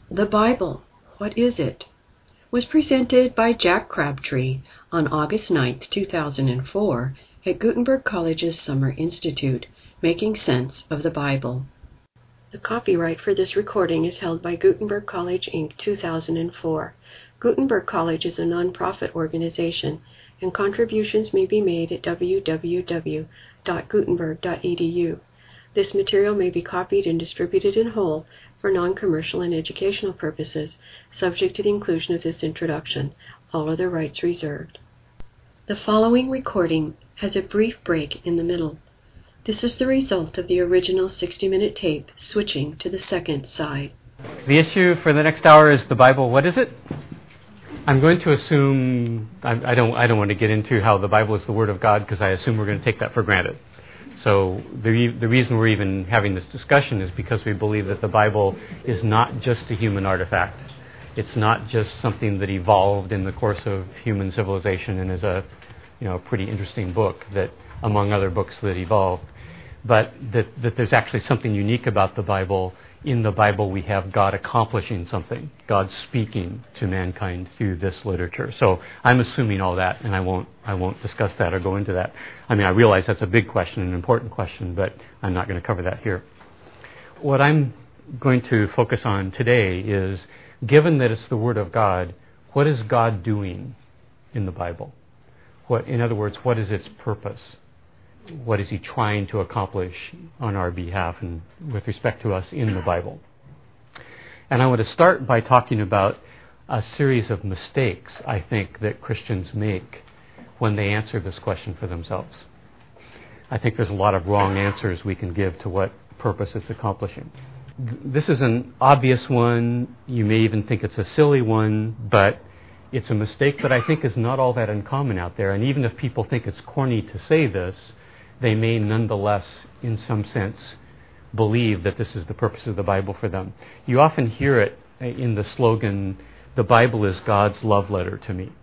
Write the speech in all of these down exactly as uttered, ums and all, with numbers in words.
The Bible, What is It? Was presented by Jack Crabtree on August ninth, two thousand four at Gutenberg College's Summer Institute, Making Sense of the Bible. The copyright for this recording is held by Gutenberg College, Incorporated two thousand four. Gutenberg College is a non-profit organization, and contributions may be made at w w w dot gutenberg dot e d u. This material may be copied and distributed in whole for non-commercial and educational purposes, subject to the inclusion of this introduction. All other rights reserved. The following recording has a brief break in the middle. This is the result of the original sixty-minute tape switching to the second side. The issue for the next hour is the Bible. What is it? I'm going to assume, I, I don't I don't want to get into how the Bible is the Word of God, because I assume we're going to take that for granted. So the the reason we're even having this discussion is because we believe that the Bible is not just a human artifact. It's not just something that evolved in the course of human civilization and is a, you know, pretty interesting book that, among other books that evolved, but that, that there's actually something unique about the Bible. In the Bible, we have God accomplishing something, God speaking to mankind through this literature. So I'm assuming all that, and I won't I won't discuss that or go into that. I mean, I realize that's a big question, an important question, but I'm not going to cover that here. What I'm going to focus on today is, given that it's the Word of God, what is God doing in the Bible? What, in other words, what is its purpose? What is he trying to accomplish on our behalf and with respect to us in the Bible? And I want to start by talking about a series of mistakes, I think, that Christians make when they answer this question for themselves. I think there's a lot of wrong answers we can give to what purpose it's accomplishing. This is an obvious one. You may even think it's a silly one, but it's a mistake that I think is not all that uncommon out there. And even if people think it's corny to say this, they may nonetheless, in some sense, believe that this is the purpose of the Bible for them. You often hear it in the slogan, "The Bible is God's love letter to me."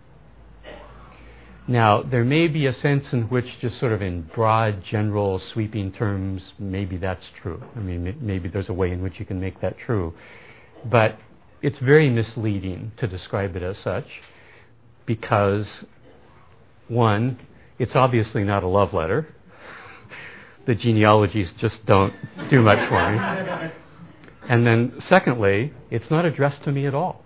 Now, there may be a sense in which, just sort of in broad, general, sweeping terms, maybe that's true. I mean, maybe there's a way in which you can make that true. But it's very misleading to describe it as such because, one, it's obviously not a love letter. The genealogies just don't do much for me. And then, secondly, it's not addressed to me at all.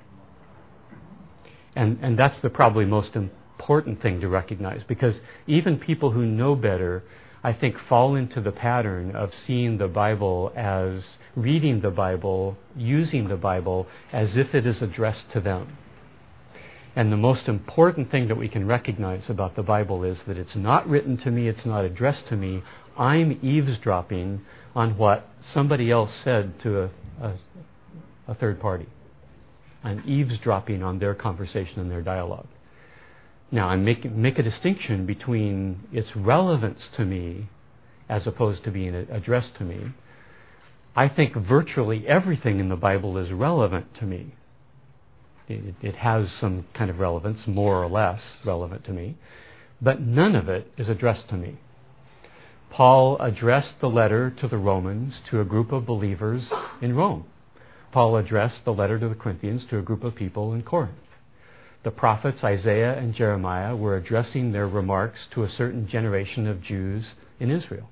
And and that's the probably most important thing to recognize, because even people who know better, I think, fall into the pattern of seeing the Bible as, reading the Bible, using the Bible as if it is addressed to them. And the most important thing that we can recognize about the Bible is that it's not written to me, it's not addressed to me. I'm eavesdropping on what somebody else said to a, a, a third party. I'm eavesdropping on their conversation and their dialogue. Now, I make, make a distinction between its relevance to me as opposed to being addressed to me. I think virtually everything in the Bible is relevant to me. It, it has some kind of relevance, more or less relevant to me, but none of it is addressed to me. Paul addressed the letter to the Romans to a group of believers in Rome. Paul addressed the letter to the Corinthians to a group of people in Corinth. The prophets Isaiah and Jeremiah were addressing their remarks to a certain generation of Jews in Israel.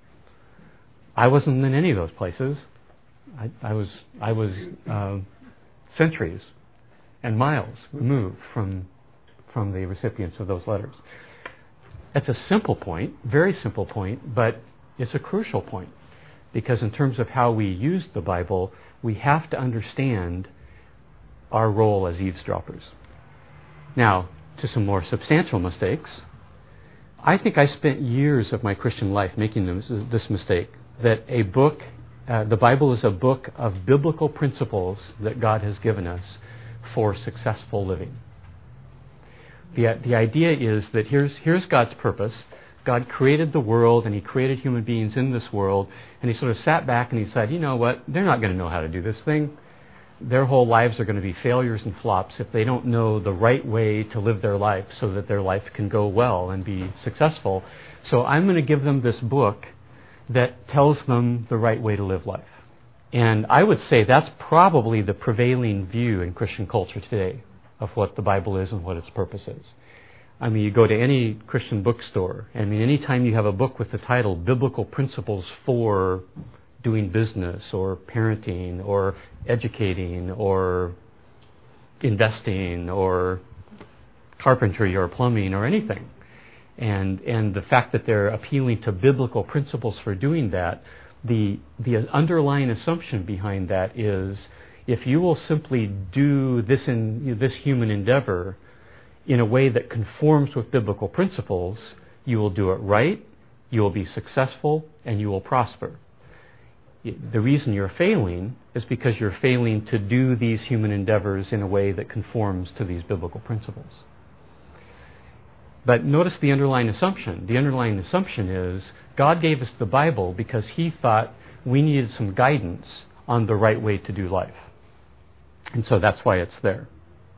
I wasn't in any of those places. I, I was I was uh, centuries and miles removed from from the recipients of those letters. That's a simple point, very simple point, but it's a crucial point, because in terms of how we use the Bible, we have to understand our role as eavesdroppers. Now, to some more substantial mistakes. I think I spent years of my Christian life making this, this mistake, that a book, uh, the Bible is a book of biblical principles that God has given us for successful living. The, the idea is that here's, here's God's purpose. God created the world, and he created human beings in this world, and he sort of sat back and he said, you know what, they're not going to know how to do this thing. Their whole lives are going to be failures and flops if they don't know the right way to live their life so that their life can go well and be successful. So I'm going to give them this book that tells them the right way to live life. And I would say that's probably the prevailing view in Christian culture today of what the Bible is and what its purpose is. I mean, you go to any Christian bookstore, I mean, anytime you have a book with the title Biblical Principles for Doing Business or Parenting or Educating or Investing or Carpentry or Plumbing or anything, and and the fact that they're appealing to biblical principles for doing that, the the underlying assumption behind that is if you will simply do this in this human endeavor in a way that conforms with biblical principles, you will do it right, you will be successful, and you will prosper. The reason you're failing is because you're failing to do these human endeavors in a way that conforms to these biblical principles. But notice the underlying assumption. The underlying assumption is God gave us the Bible because He thought we needed some guidance on the right way to do life. And so that's why it's there.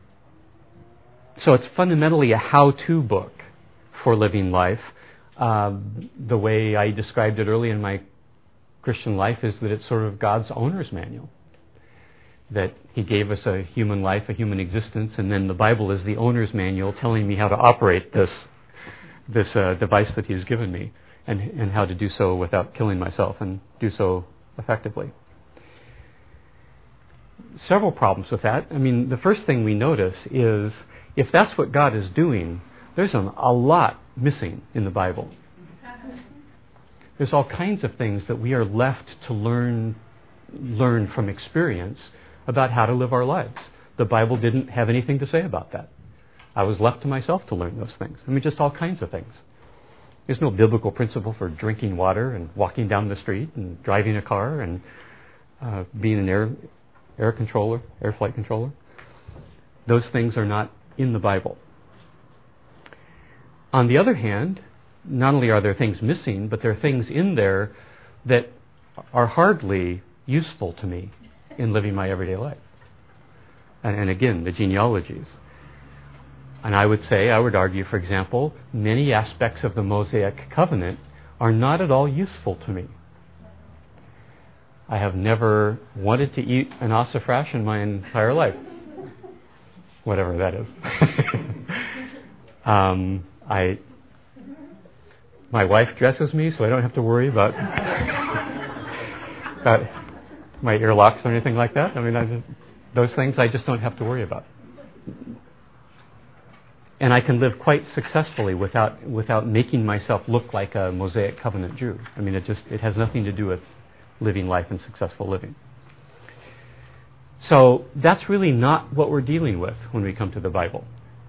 So it's fundamentally a how-to book for living life. Um, the way I described it early in my Christian life is that it's sort of God's owner's manual. That He gave us a human life, a human existence, and then the Bible is the owner's manual telling me how to operate this this uh, device that He's given me and, and how to do so without killing myself and do so effectively. Several problems with that. I mean, the first thing we notice is if that's what God is doing, there's a, a lot missing in the Bible. There's all kinds of things that we are left to learn learn from experience about how to live our lives. The Bible didn't have anything to say about that. I was left to myself to learn those things. I mean, just all kinds of things. There's no biblical principle for drinking water and walking down the street and driving a car and uh, being an air air controller, air flight controller. Those things are not in the Bible. On the other hand, not only are there things missing, but there are things in there that are hardly useful to me in living my everyday life. And, and again, the genealogies. And I would say, I would argue, for example, many aspects of the Mosaic covenant are not at all useful to me. I have never wanted to eat an ossifrash in my entire life. Whatever that is. um, I, my wife dresses me, so I don't have to worry about, about my earlocks or anything like that. I mean, I just, those things I just don't have to worry about. And I can live quite successfully without without making myself look like a Mosaic covenant Jew. I mean, it just it has nothing to do with living life and successful living. So that's really not what we're dealing with when we come to the Bible.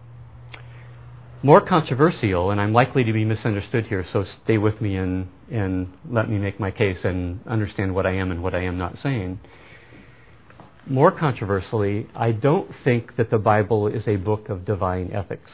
More controversial, and I'm likely to be misunderstood here, so stay with me and, and let me make my case and understand what I am and what I am not saying. More controversially, I don't think that the Bible is a book of divine ethics.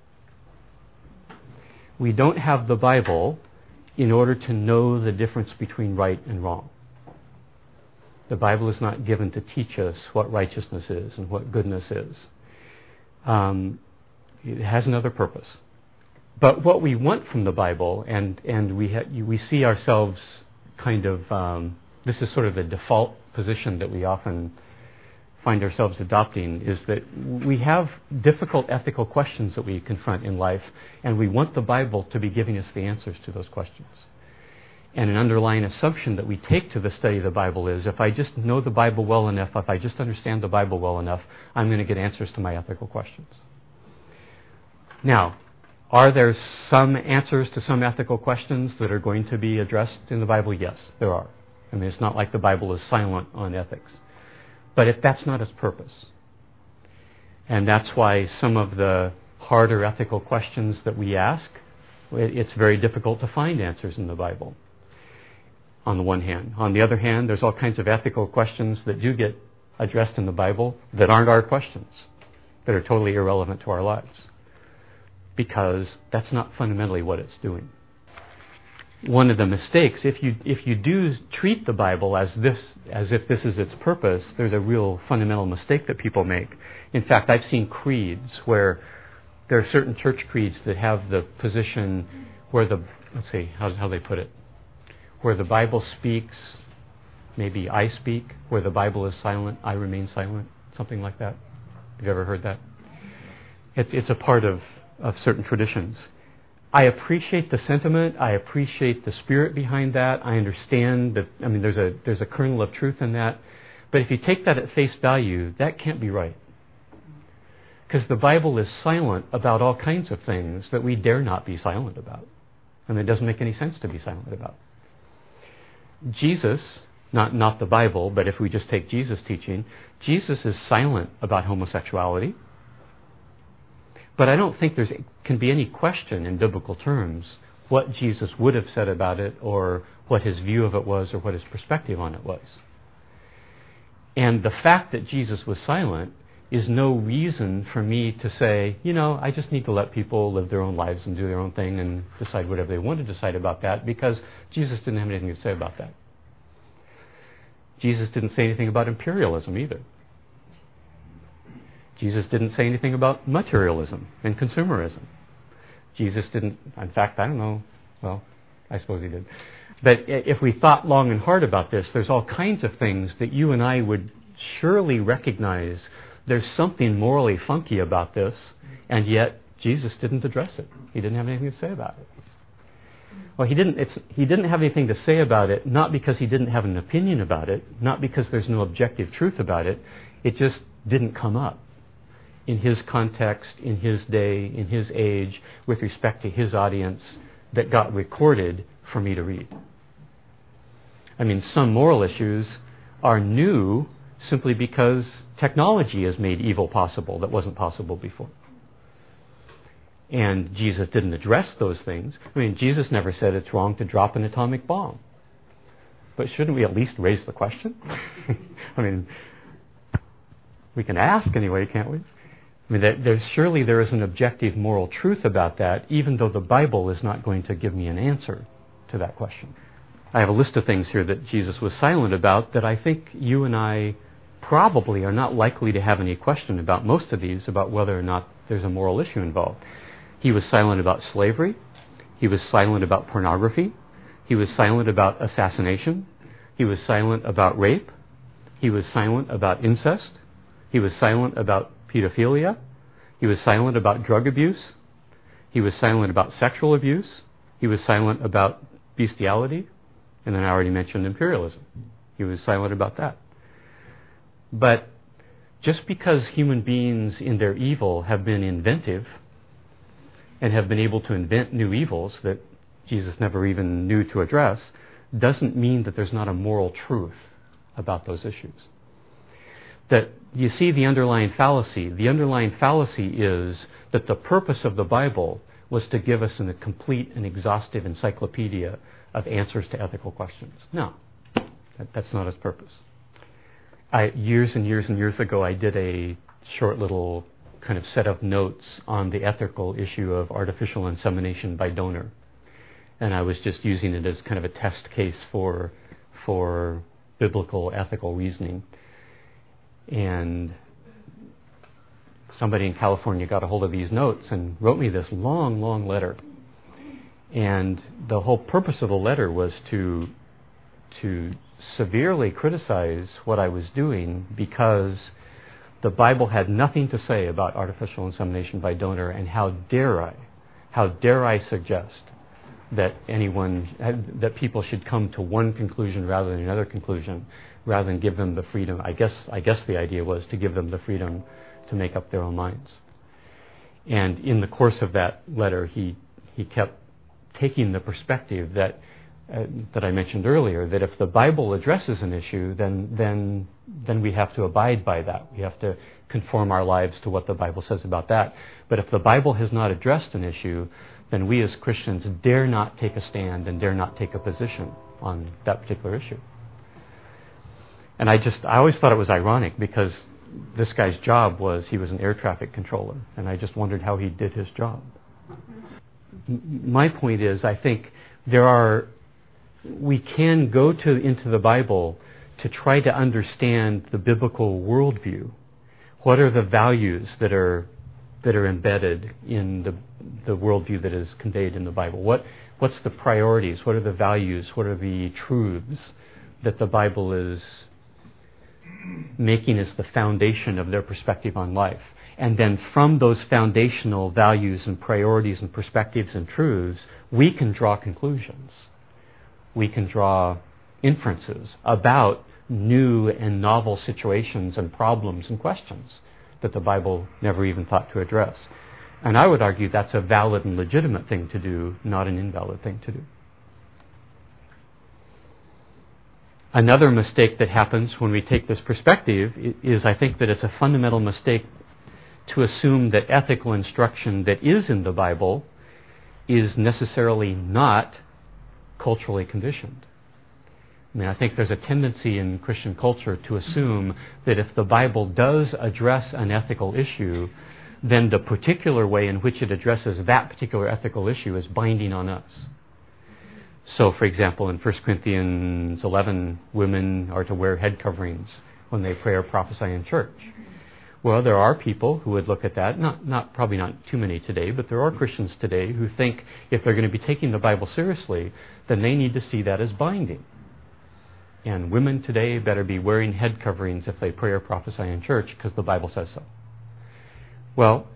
We don't have the Bible in order to know the difference between right and wrong. The Bible is not given to teach us what righteousness is and what goodness is. Um, it has another purpose. But what we want from the Bible, and, and we, ha- we see ourselves kind of, um, this is sort of the default position that we often find ourselves adopting, is that we have difficult ethical questions that we confront in life, and we want the Bible to be giving us the answers to those questions. And an underlying assumption that we take to the study of the Bible is, if I just know the Bible well enough, if I just understand the Bible well enough, I'm going to get answers to my ethical questions. Now, are there some answers to some ethical questions that are going to be addressed in the Bible? Yes, there are. I mean, it's not like the Bible is silent on ethics. But if that's not its purpose. And that's why some of the harder ethical questions that we ask, it's very difficult to find answers in the Bible, on the one hand. On the other hand, there's all kinds of ethical questions that do get addressed in the Bible that aren't our questions, that are totally irrelevant to our lives, because that's not fundamentally what it's doing. One of the mistakes, if you if you do treat the Bible as this as if this is its purpose, there's a real fundamental mistake that people make. In fact, I've seen creeds where there are certain church creeds that have the position where the let's see how how they put it, where the Bible speaks Maybe I speak, where the Bible is silent, I remain silent, something like that. Have you ever heard that? It's, it's a part of, of certain traditions. I appreciate the sentiment. I appreciate the spirit behind that. I understand that, I mean, there's a, there's a kernel of truth in that. But if you take that at face value, that can't be right. Because the Bible is silent about all kinds of things that we dare not be silent about. And it doesn't make any sense to be silent about. Jesus, not, not the Bible, but if we just take Jesus' teaching, Jesus is silent about homosexuality. But I don't think there can be any question in biblical terms what Jesus would have said about it, or what his view of it was, or what his perspective on it was. And the fact that Jesus was silent is no reason for me to say, you know, I just need to let people live their own lives and do their own thing and decide whatever they want to decide about that, because Jesus didn't have anything to say about that. Jesus didn't say anything about imperialism either. Jesus didn't say anything about materialism and consumerism. Jesus didn't, in fact, I don't know, well, I suppose he did. But if we thought long and hard about this, there's all kinds of things that you and I would surely recognize there's something morally funky about this, and yet Jesus didn't address it. He didn't have anything to say about it. Well, he didn't, it's, he didn't have anything to say about it, not because he didn't have an opinion about it, not because there's no objective truth about it. It just didn't come up in his context, in his day, in his age, with respect to his audience, that got recorded for me to read. I mean, some moral issues are new simply because technology has made evil possible that wasn't possible before. And Jesus didn't address those things. I mean, Jesus never said it's wrong to drop an atomic bomb. But shouldn't we at least raise the question? I mean, we can ask anyway, can't we? I mean, there's, surely there is an objective moral truth about that, even though the Bible is not going to give me an answer to that question. I have a list of things here that Jesus was silent about that I think you and I probably are not likely to have any question about most of these, about whether or not there's a moral issue involved. He was silent about slavery. He was silent about pornography. He was silent about assassination. He was silent about rape. He was silent about incest. He was silent about pedophilia. He was silent about drug abuse. He was silent about sexual abuse. He was silent about bestiality. And then I already mentioned imperialism. He was silent about that. But just because human beings in their evil have been inventive and have been able to invent new evils that Jesus never even knew to address, doesn't mean that there's not a moral truth about those issues. That you see the underlying fallacy. The underlying fallacy is that the purpose of the Bible was to give us a complete and exhaustive encyclopedia of answers to ethical questions. No, that, that's not its purpose. I, years and years and years ago, I did a short little kind of set of notes on the ethical issue of artificial insemination by donor. And I was just using it as kind of a test case for, for biblical ethical reasoning. And somebody in California got a hold of these notes and wrote me this long, long letter. And the whole purpose of the letter was to to severely criticize what I was doing, because the Bible had nothing to say about artificial insemination by donor, and how dare I, how dare I suggest that anyone, that people should come to one conclusion rather than another conclusion, rather than give them the freedom. I guess I guess the idea was to give them the freedom to make up their own minds. And in the course of that letter, he he kept taking the perspective that uh, that I mentioned earlier, that if the Bible addresses an issue, then then then we have to abide by that. We have to conform our lives to what the Bible says about that. But if the Bible has not addressed an issue, then we as Christians dare not take a stand and dare not take a position on that particular issue. And I just, I always thought it was ironic, because this guy's job was, he was an air traffic controller, and I just wondered how he did his job. M- my point is, I think there are, we can go to into the Bible to try to understand the biblical worldview. What are the values that are that are embedded in the the worldview that is conveyed in the Bible? What what's the priorities? What are the values? What are the truths that the Bible is making as the foundation of their perspective on life. And then from those foundational values and priorities and perspectives and truths, we can draw conclusions. We can draw inferences about new and novel situations and problems and questions that the Bible never even thought to address. And I would argue that's a valid and legitimate thing to do, not an invalid thing to do. Another mistake that happens when we take this perspective is, I think, that it's a fundamental mistake to assume that ethical instruction that is in the Bible is necessarily not culturally conditioned. I mean, I think there's a tendency in Christian culture to assume that if the Bible does address an ethical issue, then the particular way in which it addresses that particular ethical issue is binding on us. So, for example, in First Corinthians eleven, women are to wear head coverings when they pray or prophesy in church. Well, there are people who would look at that, not, not probably not too many today, but there are Christians today who think if they're going to be taking the Bible seriously, then they need to see that as binding. And women today better be wearing head coverings if they pray or prophesy in church because the Bible says so. Well,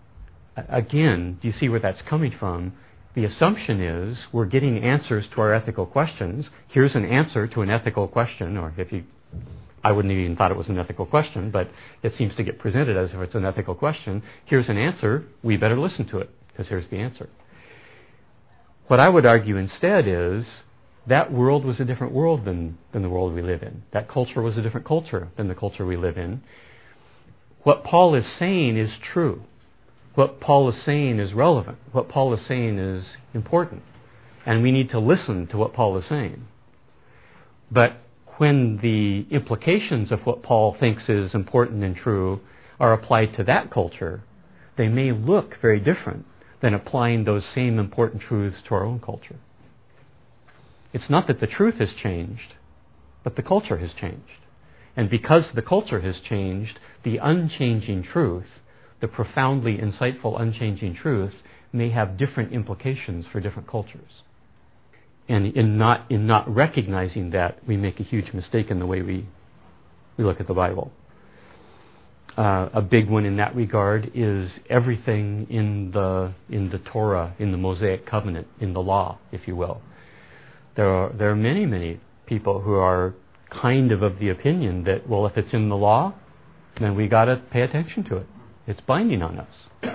again, do you see where that's coming from? The assumption is we're getting answers to our ethical questions. Here's an answer to an ethical question, or if you, I wouldn't have even thought it was an ethical question, but it seems to get presented as if it's an ethical question. Here's an answer. We better listen to it because here's the answer. What I would argue instead is that world was a different world than, than the world we live in. That culture was a different culture than the culture we live in. What Paul is saying is true. What Paul is saying is relevant. What Paul is saying is important. And we need to listen to what Paul is saying. But when the implications of what Paul thinks is important and true are applied to that culture, they may look very different than applying those same important truths to our own culture. It's not that the truth has changed, but the culture has changed. And because the culture has changed, the unchanging truth, the profoundly insightful unchanging truth, may have different implications for different cultures. And in not in not recognizing that, we make a huge mistake in the way we we look at the Bible. Uh, a big one in that regard is everything in the in the Torah, in the Mosaic covenant, in the law, if you will. There are there are many many people who are kind of of the opinion that, well, if it's in the law, then we got to pay attention to it. It's binding on us.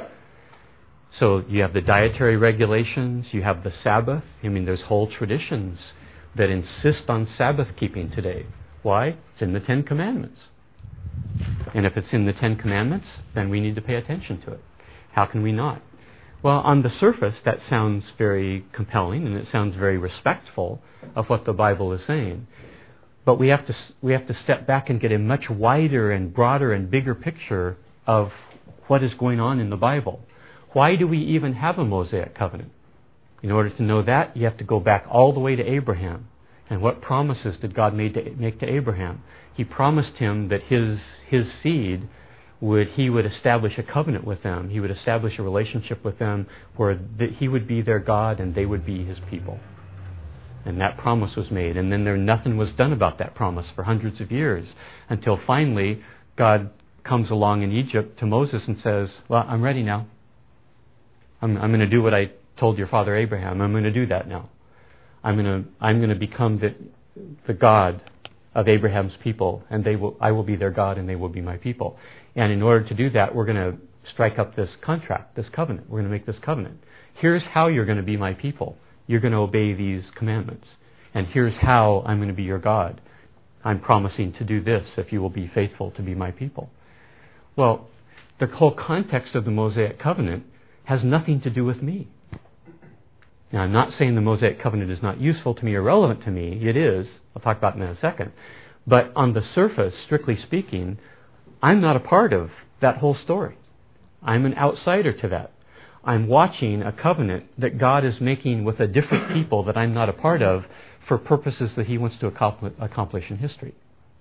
So you have the dietary regulations, you have the Sabbath. I mean, there's whole traditions that insist on Sabbath keeping today. Why? It's in the Ten Commandments. And if it's in the Ten Commandments, then we need to pay attention to it. How can we not? Well, on the surface, that sounds very compelling, and it sounds very respectful of what the Bible is saying. But we have to we have to step back and get a much wider and broader and bigger picture of what is going on in the Bible. Why do we even have a Mosaic covenant? In order to know that, you have to go back all the way to Abraham. And what promises did God made to, make to Abraham? He promised him that his his seed would he would establish a covenant with them. He would establish a relationship with them where that he would be their God and they would be his people. And that promise was made. And then there nothing was done about that promise for hundreds of years until finally God comes along in Egypt to Moses and says, well, I'm ready now. I'm, I'm going to do what I told your father Abraham. I'm going to do that now. I'm going to I'm going to become the the God of Abraham's people, and they will I will be their God, and they will be my people. And in order to do that, we're going to strike up this contract, this covenant. We're going to make this covenant. Here's how you're going to be my people. You're going to obey these commandments. And here's how I'm going to be your God. I'm promising to do this if you will be faithful to be my people. Well, the whole context of the Mosaic covenant has nothing to do with me. Now, I'm not saying the Mosaic covenant is not useful to me or relevant to me. It is. I'll talk about it in a second. But on the surface, strictly speaking, I'm not a part of that whole story. I'm an outsider to that. I'm watching a covenant that God is making with a different people that I'm not a part of for purposes that he wants to accomplish in history.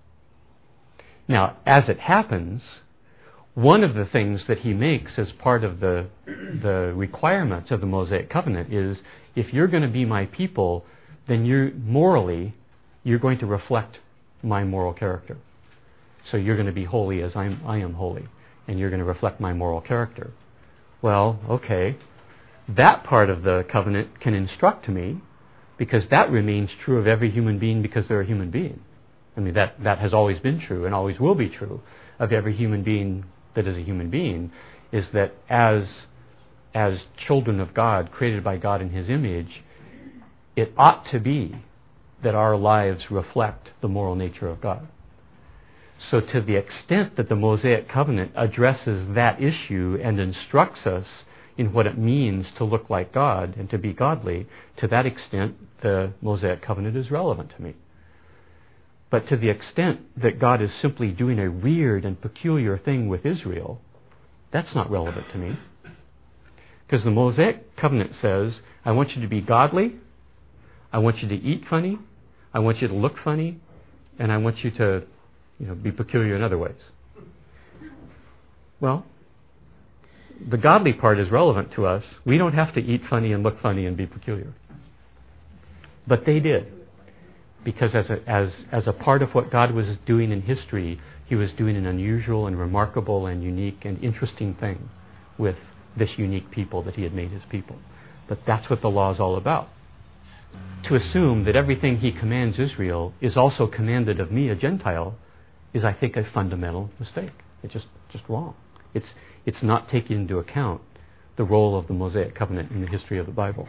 Now, as it happens, one of the things that he makes as part of the, the requirements of the Mosaic covenant is, if you're going to be my people, then you morally, you're going to reflect my moral character. So you're going to be holy as I'm, I am holy, and you're going to reflect my moral character. Well, okay, that part of the covenant can instruct me, because that remains true of every human being because they're a human being. I mean, that, that has always been true and always will be true of every human being that is a human being, is that as, as children of God, created by God in His image, it ought to be that our lives reflect the moral nature of God. So to the extent that the Mosaic Covenant addresses that issue and instructs us in what it means to look like God and to be godly, to that extent the Mosaic Covenant is relevant to me. But to the extent that God is simply doing a weird and peculiar thing with Israel, that's not relevant to me. Because the Mosaic Covenant says, I want you to be godly, I want you to eat funny, I want you to look funny, and I want you to, you know, be peculiar in other ways. Well, the godly part is relevant to us. We don't have to eat funny and look funny and be peculiar. But they did. Because as a, as, as a part of what God was doing in history, He was doing an unusual and remarkable and unique and interesting thing with this unique people that He had made His people. But that's what the law is all about. To assume that everything He commands Israel is also commanded of me, a Gentile, is, I think, a fundamental mistake. It's just, just wrong. It's, it's not taking into account the role of the Mosaic Covenant in the history of the Bible.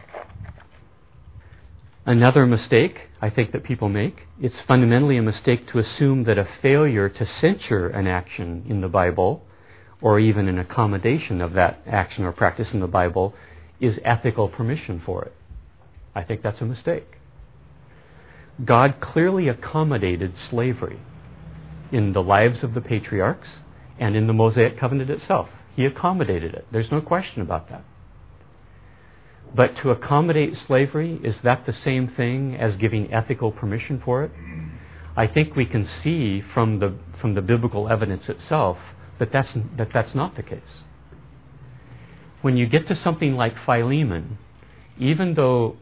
Another mistake I think that people make, it's fundamentally a mistake to assume that a failure to censure an action in the Bible, or even an accommodation of that action or practice in the Bible, is ethical permission for it. I think that's a mistake. God clearly accommodated slavery in the lives of the patriarchs and in the Mosaic Covenant itself. He accommodated it. There's no question about that. But to accommodate slavery, is that the same thing as giving ethical permission for it? I think we can see from the from the biblical evidence itself that that's, that that's not the case. When you get to something like Philemon, even though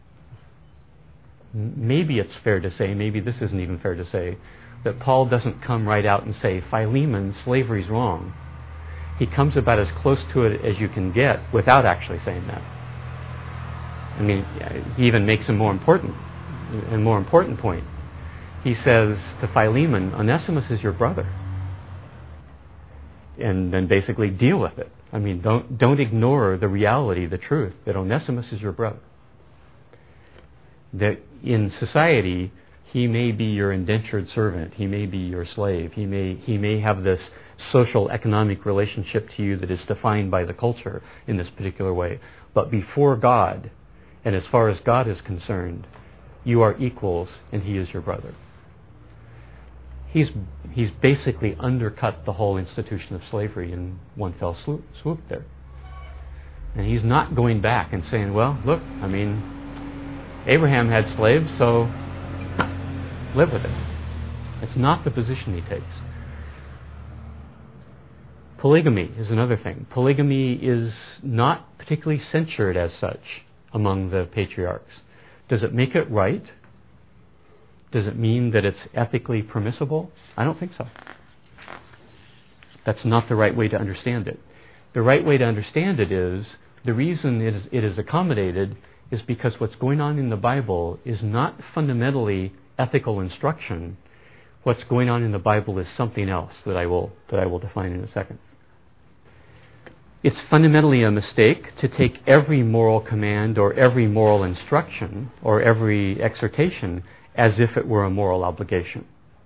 maybe it's fair to say, maybe this isn't even fair to say, that Paul doesn't come right out and say, Philemon, slavery's wrong. He comes about as close to it as you can get without actually saying that. I mean, he even makes a more important, a more important point. He says to Philemon, Onesimus is your brother. And then basically deal with it. I mean, don't, don't ignore the reality, the truth, that Onesimus is your brother. That in society, he may be your indentured servant. He may be your slave. He may, he may have this social, economic relationship to you that is defined by the culture in this particular way. But before God, and as far as God is concerned, you are equals and he is your brother. He's, he's basically undercut the whole institution of slavery in one fell swoop, swoop there. And he's not going back and saying, well, look, I mean, Abraham had slaves, so live with it. It's not the position he takes. Polygamy is another thing. Polygamy is not particularly censured as such among the patriarchs. Does it make it right? Does it mean that it's ethically permissible? I don't think so. That's not the right way to understand it. The right way to understand it is, the reason it is, it is accommodated is because what's going on in the Bible is not fundamentally ethical instruction. What's going on in the Bible is something else that I will, that I will define in a second. It's fundamentally a mistake to take every moral command or every moral instruction or every exhortation as if it were a moral obligation.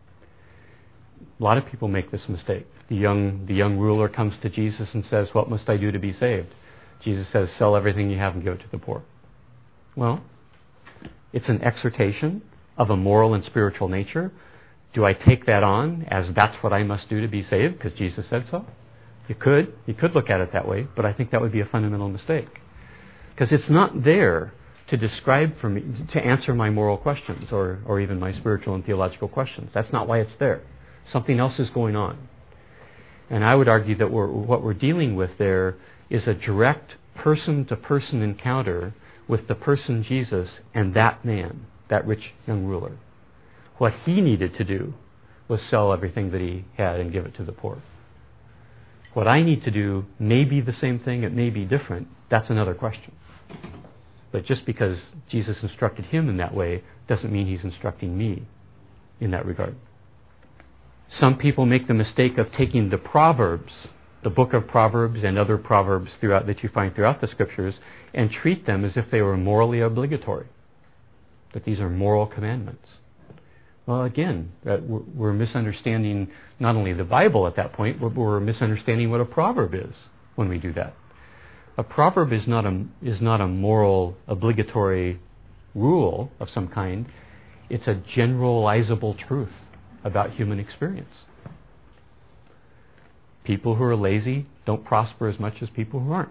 A lot of people make this mistake. The young, the young ruler comes to Jesus and says, what must I do to be saved? Jesus says, sell everything you have and give it to the poor. Well, it's an exhortation of a moral and spiritual nature. Do I take that on as that's what I must do to be saved because Jesus said so? You could. You could look at it that way, but I think that would be a fundamental mistake. Because it's not there to describe for me, to answer my moral questions or, or even my spiritual and theological questions. That's not why it's there. Something else is going on. And I would argue that we're, what we're dealing with there is a direct person-to-person encounter with the person Jesus and that man, that rich young ruler. What he needed to do was sell everything that he had and give it to the poor. What I need to do may be the same thing, it may be different. That's another question. But just because Jesus instructed him in that way doesn't mean he's instructing me in that regard. Some people make the mistake of taking the Proverbs, the book of Proverbs and other proverbs throughout that you find throughout the scriptures, and treat them as if they were morally obligatory, that these are moral commandments. Well, again, that we're misunderstanding not only the Bible at that point, but we're misunderstanding what a proverb is when we do that. A proverb is not a, is not a moral obligatory rule of some kind. It's a generalizable truth about human experience. People who are lazy don't prosper as much as people who aren't.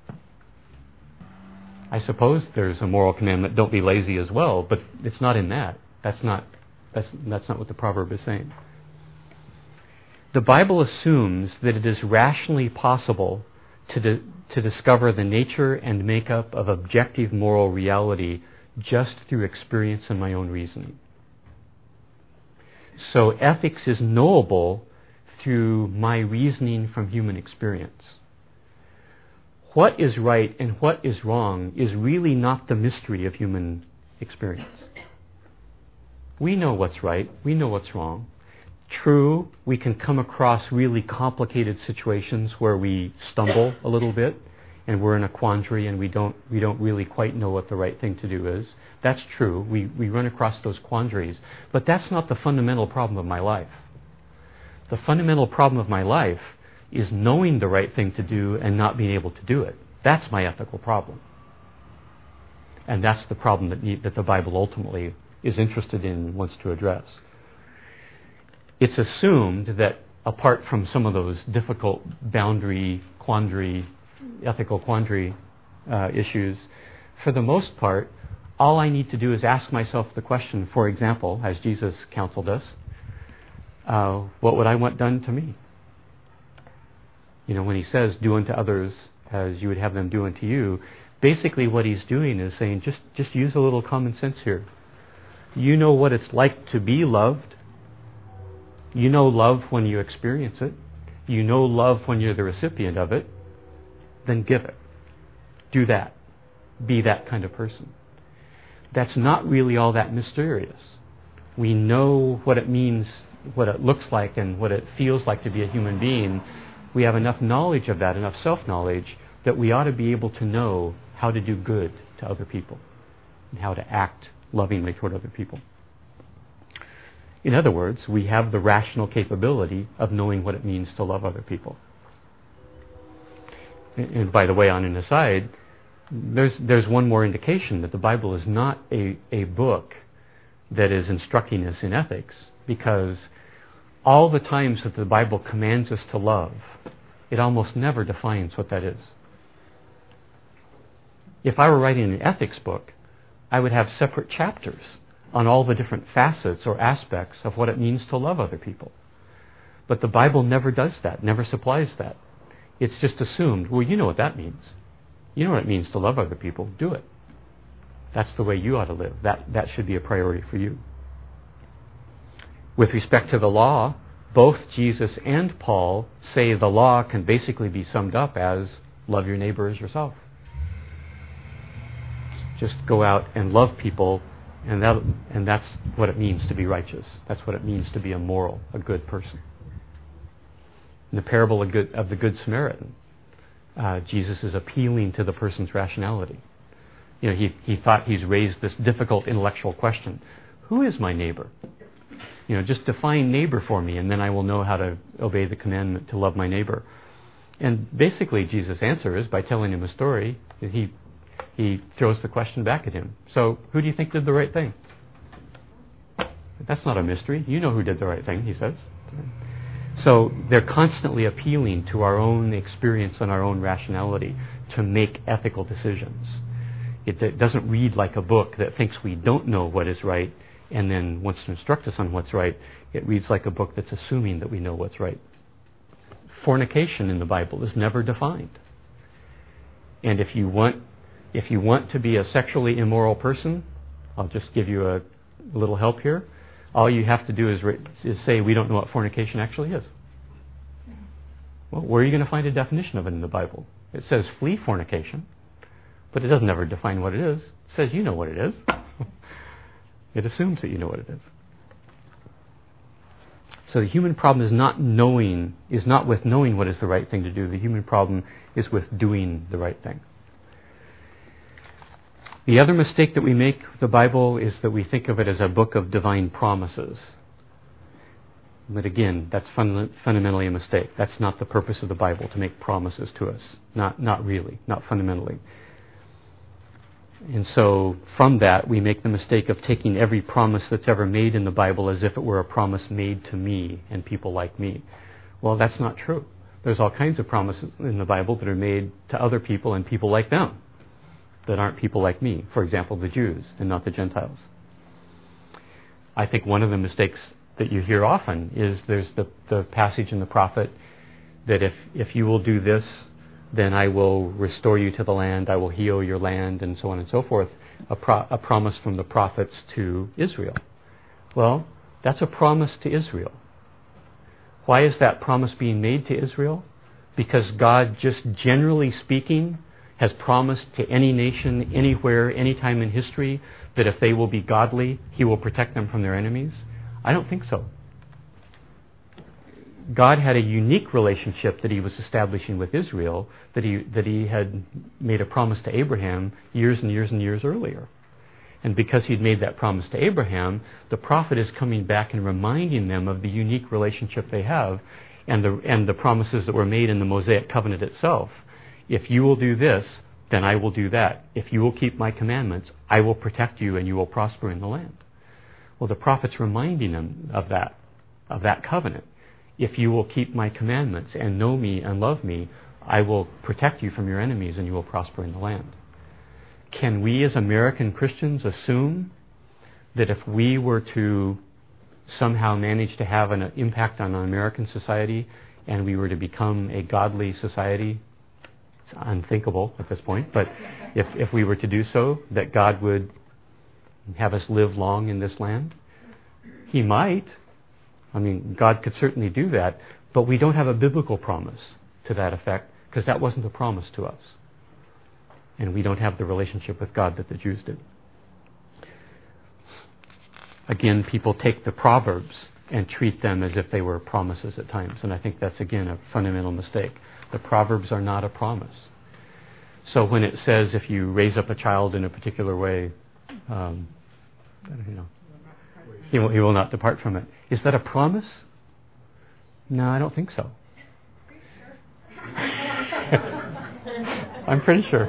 I suppose there's a moral commandment, don't be lazy as well, but it's not in that. That's not, that's, that's not what the proverb is saying. The Bible assumes that it is rationally possible to, di- to discover the nature and makeup of objective moral reality just through experience and my own reasoning. So ethics is knowable through my reasoning from human experience. What is right and what is wrong is really not the mystery of human experience. We know what's right, we know what's wrong. True, we can come across really complicated situations where we stumble a little bit and we're in a quandary and we don't we don't really quite know what the right thing to do is. That's true. We we run across those quandaries, but that's not the fundamental problem of my life. The fundamental problem of my life is knowing the right thing to do and not being able to do it. That's my ethical problem. And that's the problem that need, that the Bible ultimately is interested in and wants to address. It's assumed that apart from some of those difficult boundary, quandary, ethical quandary uh, issues, for the most part, all I need to do is ask myself the question, for example, as Jesus counseled us, uh, what would I want done to me? You know, when he says, do unto others as you would have them do unto you, basically what he's doing is saying, just, just use a little common sense here. You know what it's like to be loved. You know love when you experience it. You know love when you're the recipient of it. Then give it. Do that. Be that kind of person. That's not really all that mysterious. We know what it means, what it looks like, and what it feels like to be a human being. We have enough knowledge of that, enough self-knowledge, that we ought to be able to know how to do good to other people and how to act lovingly toward other people. In other words, we have the rational capability of knowing what it means to love other people. And by the way, on an aside, there's there's one more indication that the Bible is not a, a book that is instructing us in ethics, because all the times that the Bible commands us to love, it almost never defines what that is. If I were writing an ethics book, I would have separate chapters on all the different facets or aspects of what it means to love other people. But the Bible never does that, never supplies that. It's just assumed, well, you know what that means. You know what it means to love other people. Do it. That's the way you ought to live. That, that should be a priority for you. With respect to the law, both Jesus and Paul say the law can basically be summed up as love your neighbor as yourself. Just go out and love people, and that and that's what it means to be righteous. That's what it means to be a moral, a good person. In the parable of, good, of the Good Samaritan, uh, Jesus is appealing to the person's rationality. You know, he, he thought he's raised this difficult intellectual question. Who is my neighbor? You know, just define neighbor for me, and then I will know how to obey the commandment to love my neighbor. And basically, Jesus' answer is by telling him a story. He he throws the question back at him. So, who do you think did the right thing? That's not a mystery. You know who did the right thing, he says. So, they're constantly appealing to our own experience and our own rationality to make ethical decisions. It, it doesn't read like a book that thinks we don't know what is right and then wants to instruct us on what's right. It reads like a book that's assuming that we know what's right. Fornication in the Bible is never defined. And if you want if you want to be a sexually immoral person, I'll just give you a little help here. all you have to do is, re- is say we don't know what fornication actually is. Well, where are you going to find a definition of it in the Bible? It says flee fornication, but it doesn't ever define what it is. It says you know what it is. It assumes that you know what it is. So the human problem is not knowing, is not with knowing what is the right thing to do. The human problem is with doing the right thing. The other mistake that we make with the Bible is that we think of it as a book of divine promises. But again, that's fun- fundamentally a mistake. That's not the purpose of the Bible, to make promises to us. Not, not really, not fundamentally. And so from that, we make the mistake of taking every promise that's ever made in the Bible as if it were a promise made to me and people like me. Well, that's not true. There's all kinds of promises in the Bible that are made to other people and people like them that aren't people like me. For example, the Jews and not the Gentiles. I think one of the mistakes that you hear often is there's the, the passage in the prophet that if, if you will do this, then I will restore you to the land, I will heal your land, and so on and so forth, a, pro- a promise from the prophets to Israel. Well, that's a promise to Israel. Why is that promise being made to Israel? Because God, just generally speaking, has promised to any nation, anywhere, anytime in history, that if they will be godly, He will protect them from their enemies? I don't think so. God had a unique relationship that He was establishing with Israel, that he, that he had made a promise to Abraham years and years and years earlier. And because He'd made that promise to Abraham, the prophet is coming back and reminding them of the unique relationship they have and the, and the promises that were made in the Mosaic covenant itself. If you will do this, then I will do that. If you will keep my commandments, I will protect you and you will prosper in the land. Well, the prophet's reminding them of that, of that covenant. If you will keep my commandments and know me and love me, I will protect you from your enemies and you will prosper in the land. Can we as American Christians assume that if we were to somehow manage to have an impact on American society and we were to become a godly society, it's unthinkable at this point, but if, if we were to do so, that God would have us live long in this land? He might. I mean, God could certainly do that, but we don't have a biblical promise to that effect because that wasn't a promise to us. And we don't have the relationship with God that the Jews did. Again, people take the Proverbs and treat them as if they were promises at times, and I think that's, again, a fundamental mistake. The Proverbs are not a promise. So when it says if you raise up a child in a particular way, um, you know, he will, he will not depart from it. Is that a promise? No, I don't think so. I'm pretty sure.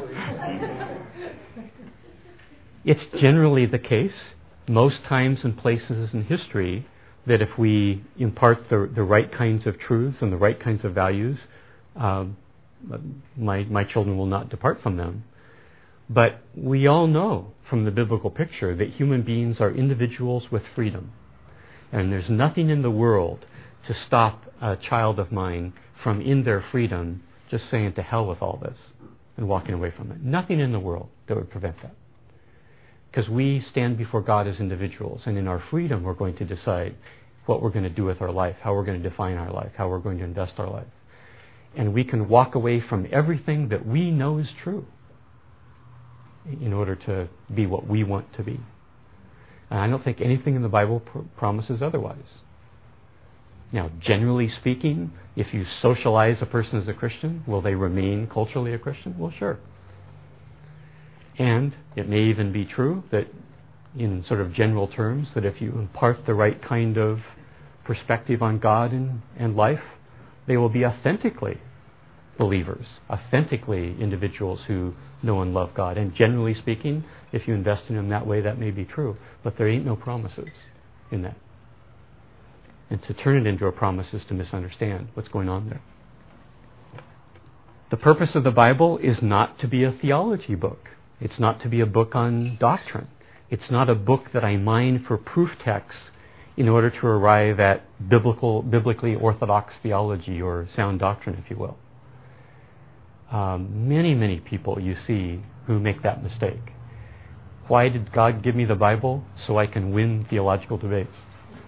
It's generally the case, most times and places in history, that if we impart the, the right kinds of truths and the right kinds of values, um, my, my children will not depart from them. But we all know from the biblical picture that human beings are individuals with freedom. And there's nothing in the world to stop a child of mine from, in their freedom, just saying to hell with all this and walking away from it. Nothing in the world that would prevent that. Because we stand before God as individuals, and in our freedom we're going to decide what we're going to do with our life, how we're going to define our life, how we're going to invest our life. And we can walk away from everything that we know is true in order to be what we want to be. And I don't think anything in the Bible pr- promises otherwise. Now, generally speaking, if you socialize a person as a Christian, will they remain culturally a Christian? Well, sure. And it may even be true that, in sort of general terms, that if you impart the right kind of perspective on God and, and life, they will be authentically believers, authentically individuals who know and love God. And generally speaking, if you invest in them that way, that may be true. But there ain't no promises in that. And to turn it into a promise is to misunderstand what's going on there. The purpose of the Bible is not to be a theology book. It's not to be a book on doctrine. It's not a book that I mine for proof texts in order to arrive at biblical, biblically orthodox theology or sound doctrine, if you will. Um, many, many people you see who make that mistake. Why did God give me the Bible? So I can win theological debates.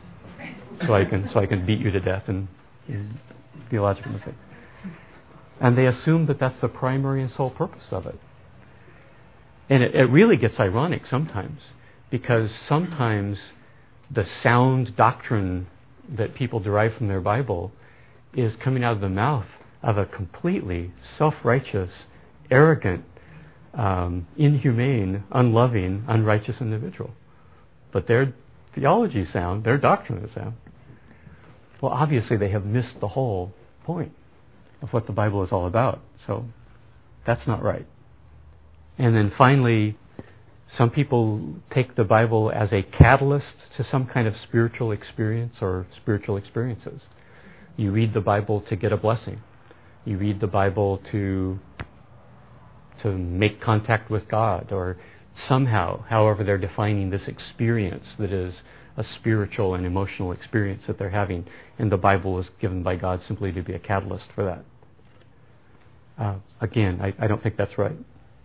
so I can so I can beat you to death in, in theological mistakes. And they assume that that's the primary and sole purpose of it. And it, it really gets ironic sometimes, because sometimes the sound doctrine that people derive from their Bible is coming out of the mouth of a completely self-righteous, arrogant, um, inhumane, unloving, unrighteous individual. But their theology is sound, their doctrine is sound. Well, obviously they have missed the whole point of what the Bible is all about. So that's not right. And then finally, some people take the Bible as a catalyst to some kind of spiritual experience or spiritual experiences. You read the Bible to get a blessing. You read the Bible to to make contact with God, or somehow, however they're defining this experience that is a spiritual and emotional experience that they're having, and the Bible is given by God simply to be a catalyst for that. Uh, again, I, I don't think that's right.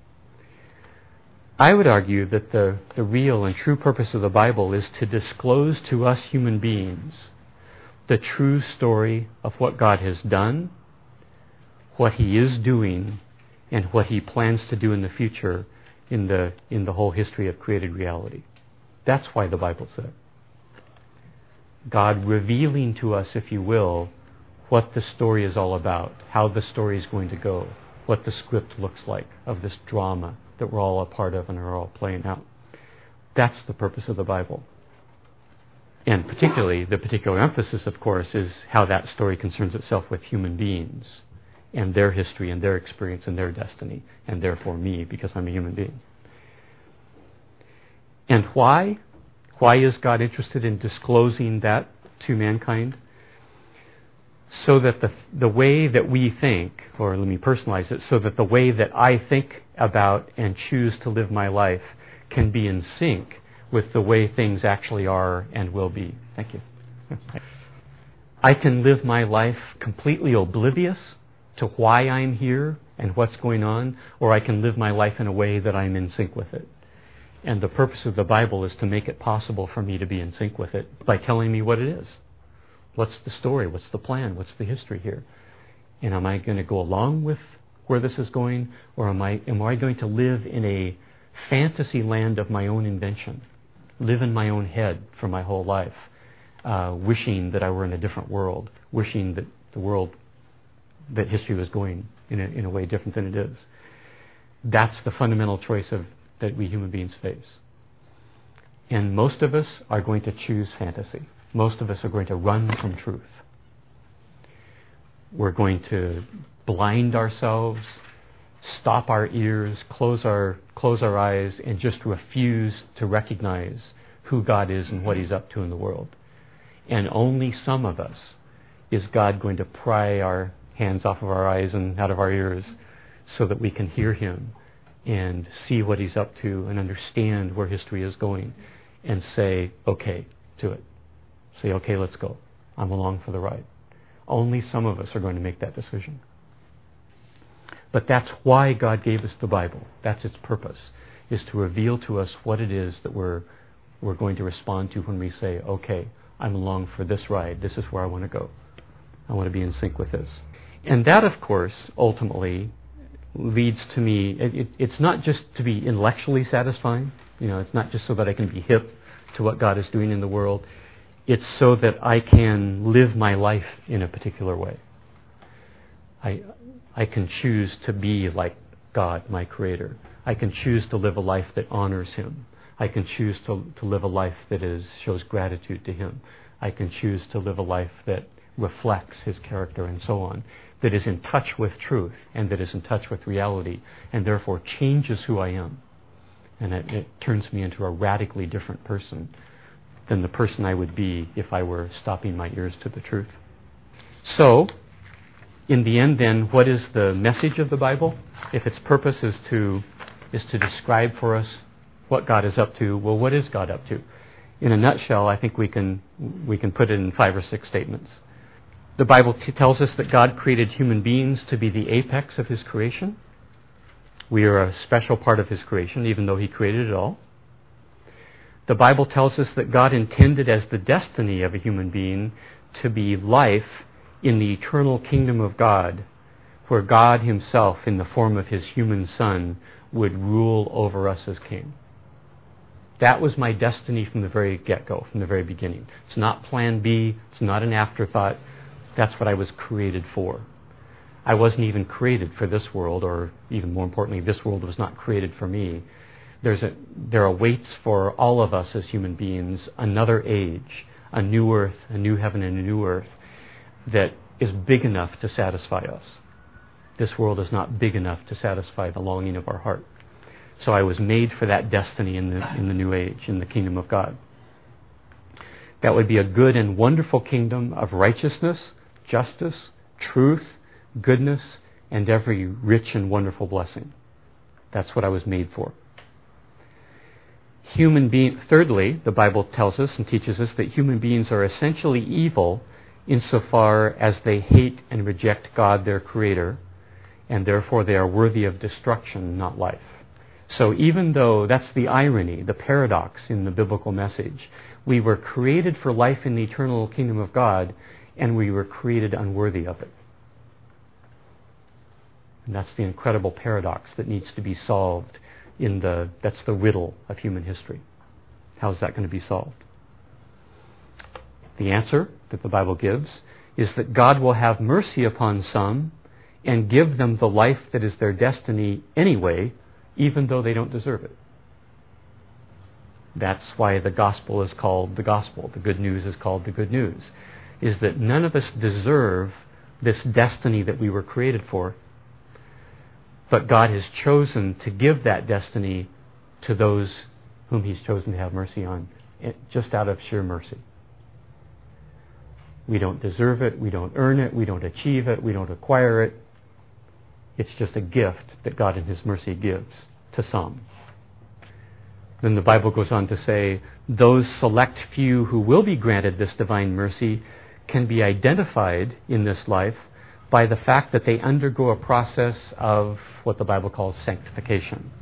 I would argue that the, the real and true purpose of the Bible is to disclose to us human beings the true story of what God has done, what He is doing, and what He plans to do in the future in the in the whole history of created reality. That's why the Bible's there. God revealing to us, if you will, what the story is all about, how the story is going to go, what the script looks like of this drama that we're all a part of and are all playing out. That's the purpose of the Bible. And particularly, the particular emphasis, of course, is how that story concerns itself with human beings and their history and their experience and their destiny, and therefore me, because I'm a human being. And why? Why is God interested in disclosing that to mankind? So that the the way that we think, or let me personalize it, so that the way that I think about and choose to live my life can be in sync with the way things actually are and will be. Thank you. I can live my life completely oblivious to why I'm here and what's going on, or I can live my life in a way that I'm in sync with it. And the purpose of the Bible is to make it possible for me to be in sync with it by telling me what it is. What's the story? What's the plan? What's the history here? And am I going to go along with where this is going, or am I am I going to live in a fantasy land of my own invention, live in my own head for my whole life, uh, wishing that I were in a different world, wishing that the world, that history was going in a, in a way different than it is? That's the fundamental choice of that we human beings face. And most of us are going to choose fantasy. Most of us are going to run from truth. We're going to blind ourselves, stop our ears, close our close our eyes, and just refuse to recognize who God is and what He's up to in the world. And only some of us is God going to pry our hands off of our eyes and out of our ears so that we can hear Him and see what He's up to and understand where history is going and say, okay, to it. Say, okay, let's go. I'm along for the ride. Only some of us are going to make that decision. But that's why God gave us the Bible. That's its purpose, is to reveal to us what it is that we're we're going to respond to when we say, okay, I'm along for this ride. This is where I want to go. I want to be in sync with this. And that, of course, ultimately leads to me, it, it, it's not just to be intellectually satisfying. You know, it's not just so that I can be hip to what God is doing in the world. It's so that I can live my life in a particular way. I I can choose to be like God, my Creator. I can choose to live a life that honors Him. I can choose to, to live a life that is shows gratitude to Him. I can choose to live a life that reflects His character and so on, that is in touch with truth and that is in touch with reality, and therefore changes who I am. And it, it turns me into a radically different person than the person I would be if I were stopping my ears to the truth. So, in the end then, what is the message of the Bible? If its purpose is to is to describe for us what God is up to, well, what is God up to? In a nutshell, I think we can we can put it in five or six statements. The Bible t- tells us that God created human beings to be the apex of His creation. We are a special part of His creation, even though He created it all. The Bible tells us that God intended as the destiny of a human being to be life in the eternal kingdom of God, where God himself, in the form of his human Son, would rule over us as king. That was my destiny from the very get-go, from the very beginning. It's not plan B. It's not an afterthought. That's what I was created for. I wasn't even created for this world, or even more importantly, this world was not created for me. There's a, there awaits for all of us as human beings another age, a new earth, a new heaven and a new earth that is big enough to satisfy us. This world is not big enough to satisfy the longing of our heart. So I was made for that destiny in the in the new age, in the kingdom of God. That would be a good and wonderful kingdom of righteousness, justice, truth, goodness, and every rich and wonderful blessing. That's what I was made for. Human being, thirdly, the Bible tells us and teaches us that human beings are essentially evil insofar as they hate and reject God, their Creator, and therefore they are worthy of destruction, not life. So even though that's the irony, the paradox in the biblical message, we were created for life in the eternal kingdom of God, and we were created unworthy of it. And that's the incredible paradox that needs to be solved in the, that's the riddle of human history. How is that going to be solved? The answer that the Bible gives is that God will have mercy upon some and give them the life that is their destiny anyway, even though they don't deserve it. That's why the gospel is called the gospel. The good news is called the good news, is that none of us deserve this destiny that we were created for, but God has chosen to give that destiny to those whom he's chosen to have mercy on, just out of sheer mercy. We don't deserve it, we don't earn it, we don't achieve it, we don't acquire it. It's just a gift that God in his mercy gives to some. Then the Bible goes on to say, those select few who will be granted this divine mercy can be identified in this life by the fact that they undergo a process of what the Bible calls sanctification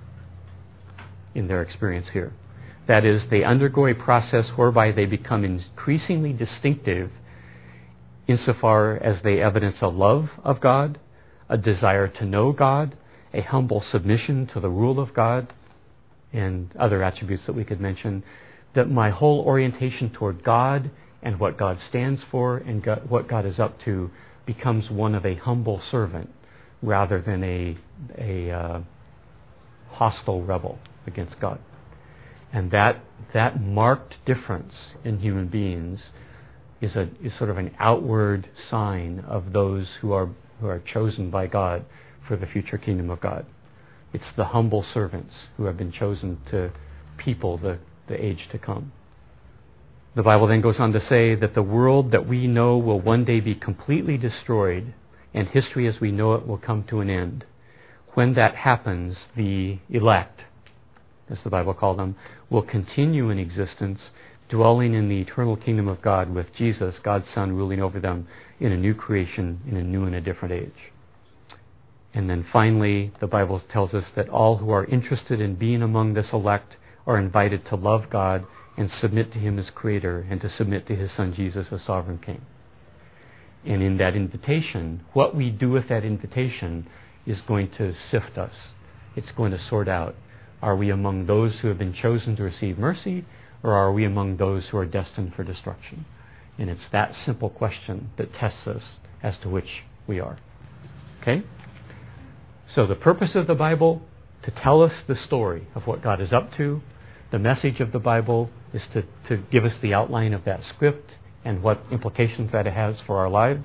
in their experience here. That is, they undergo a process whereby they become increasingly distinctive insofar as they evidence a love of God, a desire to know God, a humble submission to the rule of God, and other attributes that we could mention, that my whole orientation toward God and what God stands for and God, what God is up to becomes one of a humble servant rather than a, a uh, hostile rebel against God. And that that marked difference in human beings is a is sort of an outward sign of those who are who are chosen by God for the future kingdom of God. It's the humble servants who have been chosen to people the, the age to come. The Bible then goes on to say that the world that we know will one day be completely destroyed, and history as we know it will come to an end. When that happens, the elect, as the Bible called them, will continue in existence, dwelling in the eternal kingdom of God with Jesus, God's Son, ruling over them in a new creation, in a new and a different age. And then finally, the Bible tells us that all who are interested in being among this elect are invited to love God and submit to him as Creator and to submit to his Son Jesus as Sovereign King. And in that invitation, what we do with that invitation is going to sift us. It's going to sort out, are we among those who have been chosen to receive mercy, or are we among those who are destined for destruction? And it's that simple question that tests us as to which we are. Okay? So the purpose of the Bible, to tell us the story of what God is up to. The message of the Bible is to, to give us the outline of that script and what implications that it has for our lives.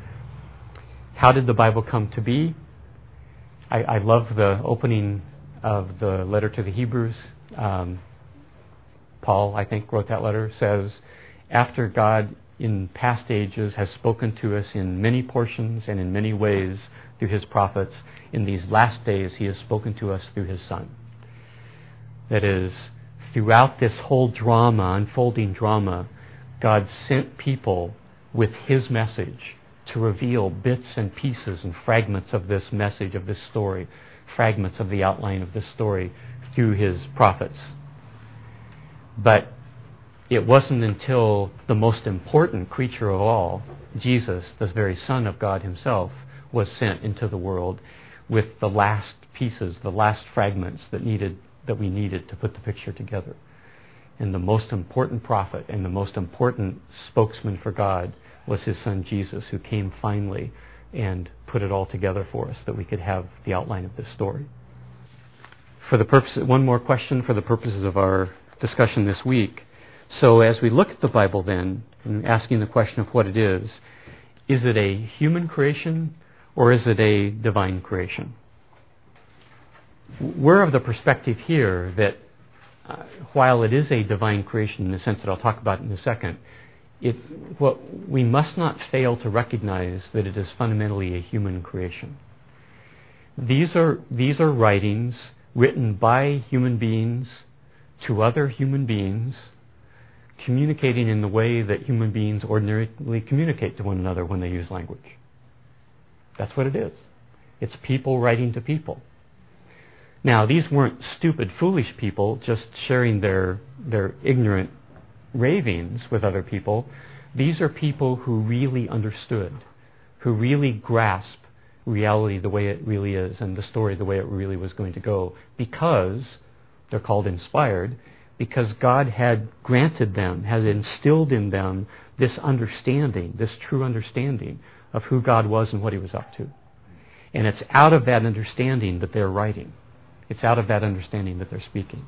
How did the Bible come to be? I, I love the opening of the letter to the Hebrews. Um, Paul, I think, wrote that letter, says, after God in past ages has spoken to us in many portions and in many ways through his prophets, in these last days he has spoken to us through his Son. That is, throughout this whole drama, unfolding drama, God sent people with his message to reveal bits and pieces and fragments of this message, of this story, fragments of the outline of this story through his prophets. But it wasn't until the most important creature of all, Jesus, the very Son of God himself, was sent into the world with the last pieces, the last fragments that needed that we needed to put the picture together. And the most important prophet and the most important spokesman for God was his son Jesus, who came finally and put it all together for us that we could have the outline of this story. For the purpose, one more question for the purposes of our discussion this week. So as we look at the Bible then, and asking the question of what it is, is it a human creation or is it a divine creation? We're of the perspective here that uh, while it is a divine creation in the sense that I'll talk about in a second, it, what, we must not fail to recognize that it is fundamentally a human creation. These are, these are writings written by human beings to other human beings, communicating in the way that human beings ordinarily communicate to one another when they use language. That's what it is. It's people writing to people. Now, these weren't stupid, foolish people just sharing their their ignorant ravings with other people. These are people who really understood, who really grasp reality the way it really is and the story the way it really was going to go, because they're called inspired, because God had granted them, had instilled in them this understanding, this true understanding of who God was and what he was up to. And it's out of that understanding that they're writing. It's out of that understanding that they're speaking.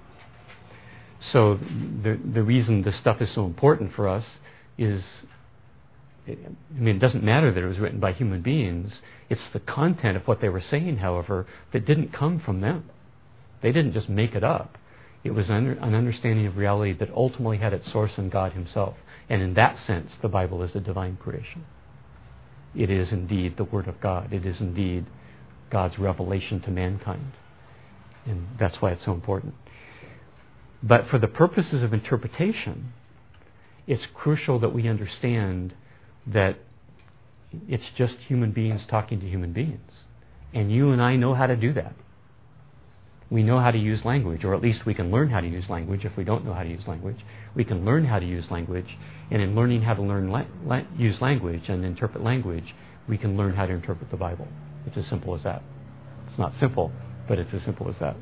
So the the reason this stuff is so important for us is, I mean, it doesn't matter that it was written by human beings. It's the content of what they were saying, however, that didn't come from them. They didn't just make it up. It was an understanding of reality that ultimately had its source in God himself. And in that sense, the Bible is a divine creation. It is indeed the Word of God. It is indeed God's revelation to mankind. And that's why it's so important. But for the purposes of interpretation, it's crucial that we understand that it's just human beings talking to human beings. And you and I know how to do that. We know how to use language, or at least we can learn how to use language. If we don't know how to use language, we can learn how to use language. And in learning how to learn la- la- use language and interpret language, we can learn how to interpret the Bible. It's as simple as that. It's not simple, but it's as simple as that.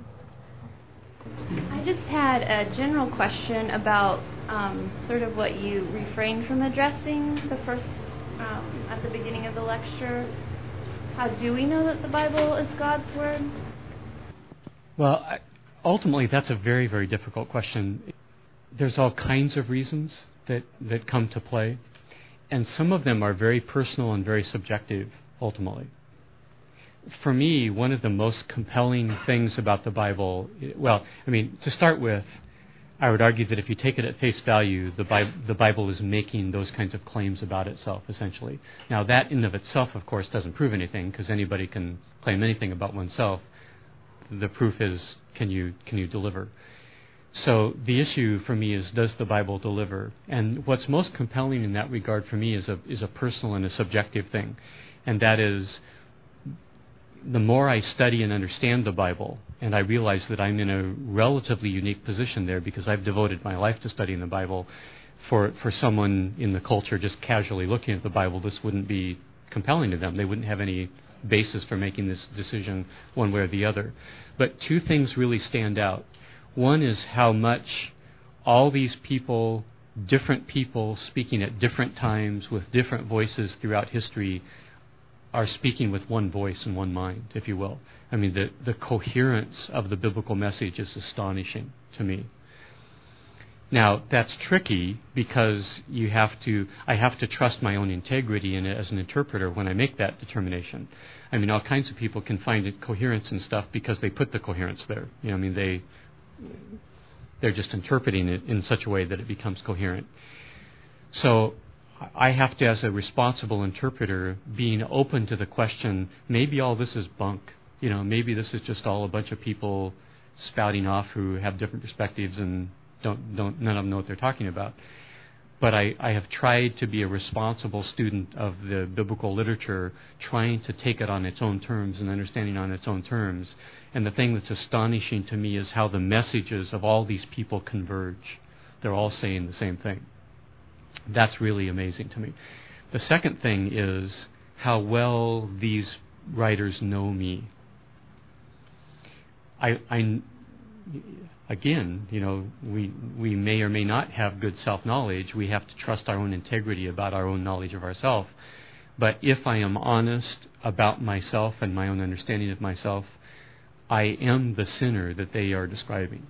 I just had a general question about um, sort of what you refrained from addressing the first um, at the beginning of the lecture. How do we know that the Bible is God's Word? Well, I, ultimately, that's a very, very difficult question. There's all kinds of reasons that, that come to play, and some of them are very personal and very subjective, ultimately. For me, one of the most compelling things about the Bible, well, I mean, to start with, I would argue that if you take it at face value, the Bible, the Bible is making those kinds of claims about itself, essentially. Now, that in of itself, of course, doesn't prove anything, because anybody can claim anything about oneself. The proof is, can you can you deliver? So the issue for me is, does the Bible deliver? And what's most compelling in that regard for me is a is a personal and a subjective thing, and that is, the more I study and understand the Bible, and I realize that I'm in a relatively unique position there because I've devoted my life to studying the Bible. For for someone in the culture just casually looking at the Bible, this wouldn't be compelling to them. They wouldn't have any basis for making this decision one way or the other. But two things really stand out. One is how much all these people, different people speaking at different times with different voices throughout history, are speaking with one voice and one mind, if you will. I mean, the, the coherence of the biblical message is astonishing to me. Now, that's tricky because you have to, I have to trust my own integrity in it as an interpreter when I make that determination. I mean, all kinds of people can find it coherence and stuff because they put the coherence there. You know, I mean, they, they're just interpreting it in such a way that it becomes coherent. So I have to, as a responsible interpreter, being open to the question, maybe all this is bunk. You know, maybe this is just all a bunch of people spouting off who have different perspectives and don't, don't none of them know what they're talking about. But I, I have tried to be a responsible student of the biblical literature, trying to take it on its own terms and understanding on its own terms. And the thing that's astonishing to me is how the messages of all these people converge. They're all saying the same thing. That's really amazing to me. The second thing is how well these writers know me. I, I again, you know, we we may or may not have good self-knowledge. We have to trust our own integrity about our own knowledge of ourselves. But if I am honest about myself and my own understanding of myself, I am the sinner that they are describing.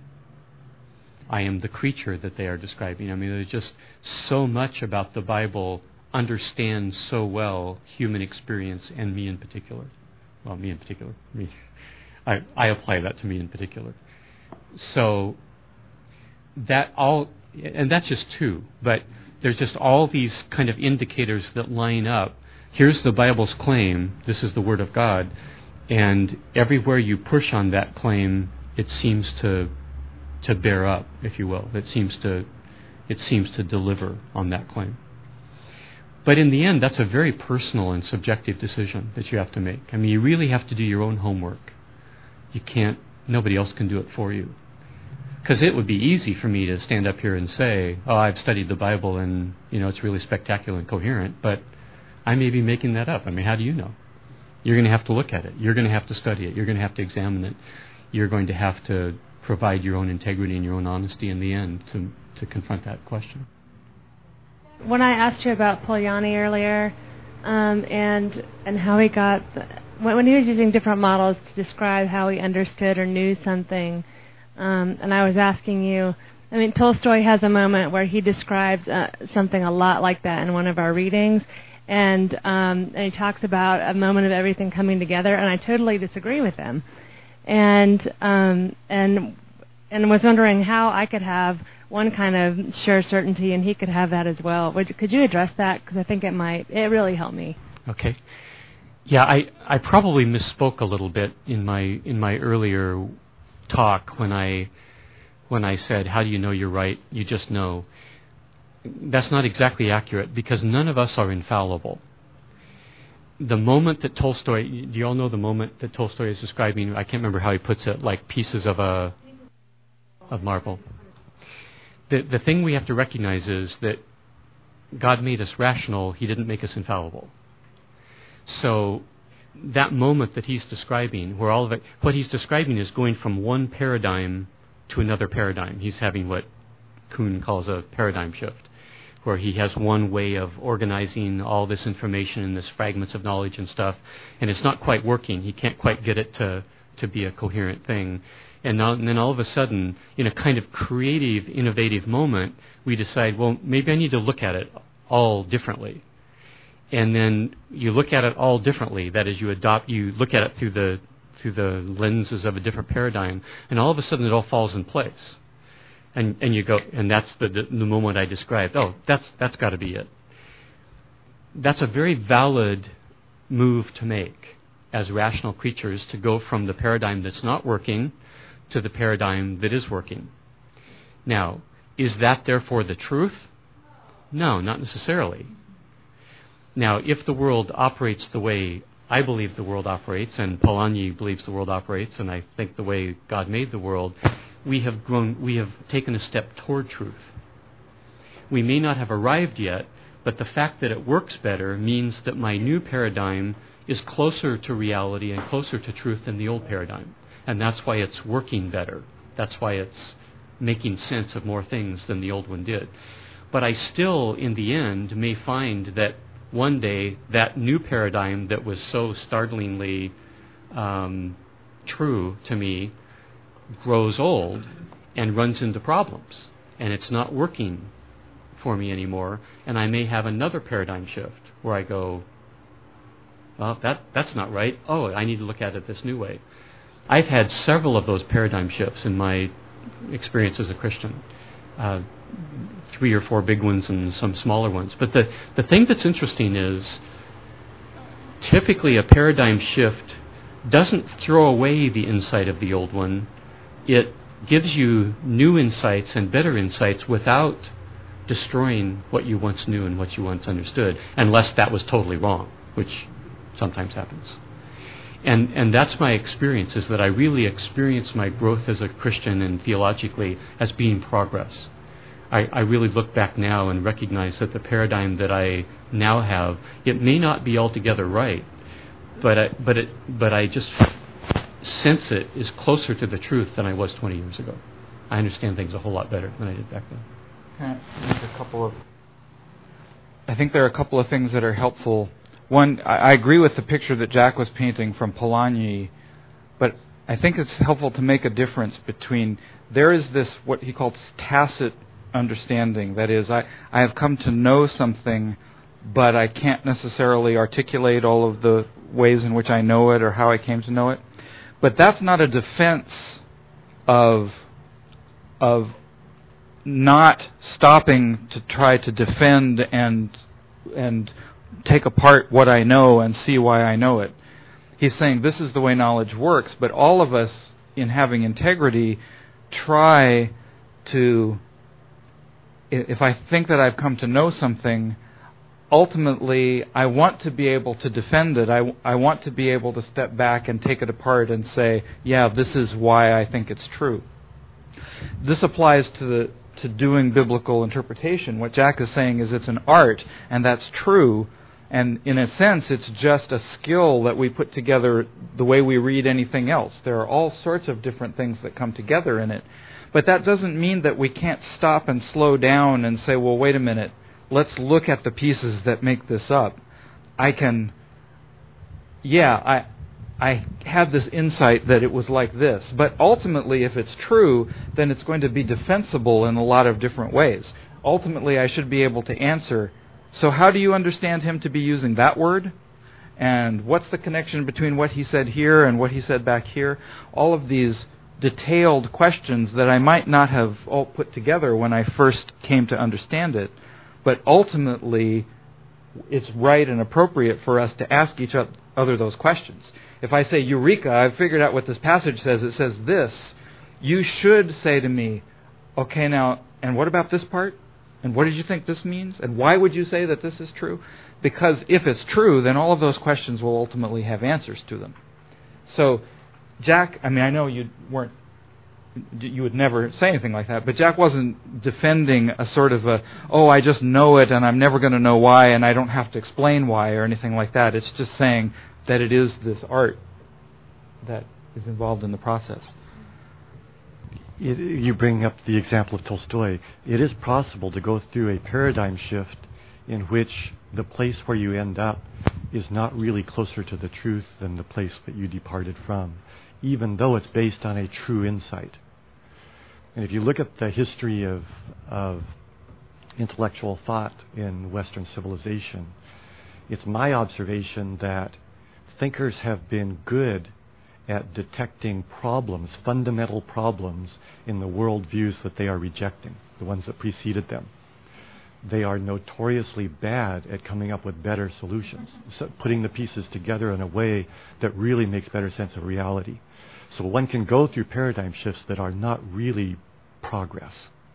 I am the creature that they are describing. I mean, there's just so much about the Bible understands so well human experience and me in particular. Well, me in particular. Me. I, I apply that to me in particular. So that all, and that's just two, but there's just all these kind of indicators that line up. Here's the Bible's claim. This is the Word of God. And everywhere you push on that claim, it seems to to bear up, if you will. It seems to it seems to deliver on that claim. But in the end, that's a very personal and subjective decision that you have to make. I mean, you really have to do your own homework. You can't, nobody else can do it for you. Because it would be easy for me to stand up here and say, oh, I've studied the Bible and, you know, it's really spectacular and coherent, but I may be making that up. I mean, how do you know? You're going to have to look at it. You're going to have to study it. You're going to have to examine it. You're going to have to provide your own integrity and your own honesty in the end to, to confront that question. When I asked you about Polanyi earlier, um, and and how he got, the, when, when he was using different models to describe how he understood or knew something, um, and I was asking you, I mean, Tolstoy has a moment where he describes uh, something a lot like that in one of our readings, and, um, and he talks about a moment of everything coming together, and I totally disagree with him, and um, and and was wondering how I could have one kind of sure certainty, and he could have that as well. Would, could you address that? Because I think it might, it really helped me. Okay. Yeah, I, I probably misspoke a little bit in my in my earlier talk when I when I said, how do you know you're right? You just know. That's not exactly accurate, because none of us are infallible. The moment that Tolstoy, do you all know the moment that Tolstoy is describing, I can't remember how he puts it, like pieces of a of marble. The the thing we have to recognize is that God made us rational. He didn't make us infallible. So that moment that he's describing, where all of it, what he's describing is going from one paradigm to another paradigm. He's having what Kuhn calls a paradigm shift, where he has one way of organizing all this information and this fragments of knowledge and stuff, and it's not quite working. He can't quite get it to, to be a coherent thing. And, now, and then all of a sudden, in a kind of creative, innovative moment, we decide, well, maybe I need to look at it all differently. And then you look at it all differently. That is, you adopt, you look at it through the through the lenses of a different paradigm, and all of a sudden it all falls in place. And and you go, and that's the the, the moment I described. Oh, that's that's got to be it. That's a very valid move to make as rational creatures, to go from the paradigm that's not working to the paradigm that is working. Now, is that therefore the truth? No, not necessarily. Now, if the world operates the way I believe the world operates, and Polanyi believes the world operates, and I think the way God made the world, we have grown, we have taken a step toward truth. We may not have arrived yet, but the fact that it works better means that my new paradigm is closer to reality and closer to truth than the old paradigm. And that's why it's working better. That's why it's making sense of more things than the old one did. But I still, in the end, may find that one day that new paradigm that was so startlingly um, true to me grows old and runs into problems. And it's not working for me anymore. And I may have another paradigm shift where I go, well, that that's not right. Oh, I need to look at it this new way. I've had several of those paradigm shifts in my experience as a Christian. Uh, three or four big ones and some smaller ones. But the, the thing that's interesting is typically a paradigm shift doesn't throw away the insight of the old one. It gives you new insights and better insights without destroying what you once knew and what you once understood, unless that was totally wrong, which sometimes happens. And and that's my experience, is that I really experience my growth as a Christian and theologically as being progress. I, I really look back now and recognize that the paradigm that I now have, it may not be altogether right, but I, but it, but I just sense it is closer to the truth than I was twenty years ago. I understand things a whole lot better than I did back then. Okay. There's a couple of. I think there are a couple of things that are helpful. One, I, I agree with the picture that Jack was painting from Polanyi, but I think it's helpful to make a difference between there is this what he calls tacit understanding. That is, I, I have come to know something, but I can't necessarily articulate all of the ways in which I know it or how I came to know it. But that's not a defense of of not stopping to try to defend and and take apart what I know and see why I know it. He's saying this is the way knowledge works, but all of us, in having integrity, try to, if I think that I've come to know something, ultimately I want to be able to defend it. I, I want to be able to step back and take it apart and say, yeah, this is why I think it's true. This applies to the to doing biblical interpretation. What Jack is saying is it's an art, and that's true. And in a sense, it's just a skill that we put together the way we read anything else. There are all sorts of different things that come together in it. But that doesn't mean that we can't stop and slow down and say, well, wait a minute, let's look at the pieces that make this up. I can, yeah, I I had this insight that it was like this. But ultimately, if it's true, then it's going to be defensible in a lot of different ways. Ultimately, I should be able to answer, so how do you understand him to be using that word? And what's the connection between what he said here and what he said back here? All of these detailed questions that I might not have all put together when I first came to understand it. But ultimately, it's right and appropriate for us to ask each other those questions. If I say, Eureka, I've figured out what this passage says, it says this, you should say to me, okay, now, and what about this part? And what did you think this means? And why would you say that this is true? Because if it's true, then all of those questions will ultimately have answers to them. So, Jack, I mean, I know you weren't, you would never say anything like that, but Jack wasn't defending a sort of a, oh, I just know it and I'm never going to know why and I don't have to explain why or anything like that. It's just saying that it is this art that is involved in the process. It, you bring up the example of Tolstoy. It is possible to go through a paradigm shift in which the place where you end up is not really closer to the truth than the place that you departed from, even though it's based on a true insight. And if you look at the history of, of intellectual thought in Western civilization, it's my observation that thinkers have been good at detecting problems, fundamental problems in the worldviews that they are rejecting, the ones that preceded them. They are notoriously bad at coming up with better solutions, so putting the pieces together in a way that really makes better sense of reality. So one can go through paradigm shifts that are not really progress.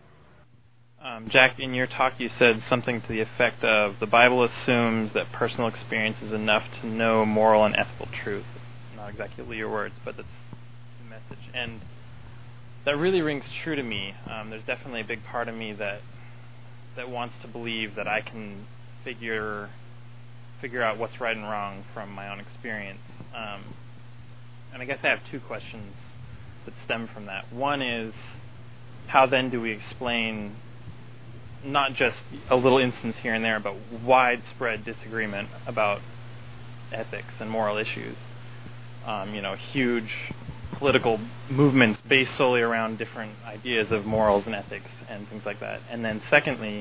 Um, Jack, in your talk you said something to the effect of the Bible assumes that personal experience is enough to know moral and ethical truth. Not exactly your words, but that's the message. And that really rings true to me. Um, there's definitely a big part of me that that wants to believe that I can figure figure out what's right and wrong from my own experience. Um, and I guess I have two questions that stem from that. One is, how then do we explain not just a little instance here and there, but widespread disagreement about ethics and moral issues? Um, you know, huge political movements based solely around different ideas of morals and ethics and things like that. And then secondly,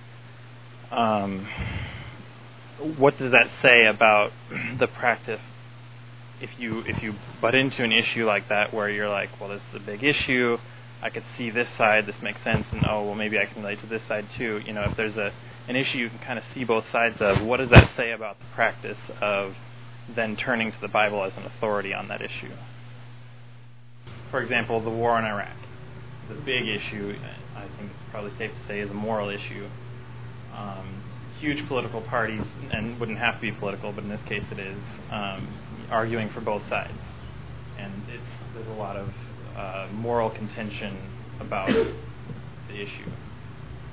um, what does that say about the practice if you if you butt into an issue like that where you're like, well, this is a big issue, I could see this side, this makes sense, and oh, well, maybe I can relate to this side too. You know, if there's a an issue you can kind of see both sides of, what does that say about the practice of then turning to the Bible as an authority on that issue? For example, the war in Iraq. The big issue, I think it's probably safe to say, is a moral issue. Um, huge political parties, and wouldn't have to be political, but in this case it is, um, arguing for both sides. And it's, there's a lot of uh, moral contention about the issue.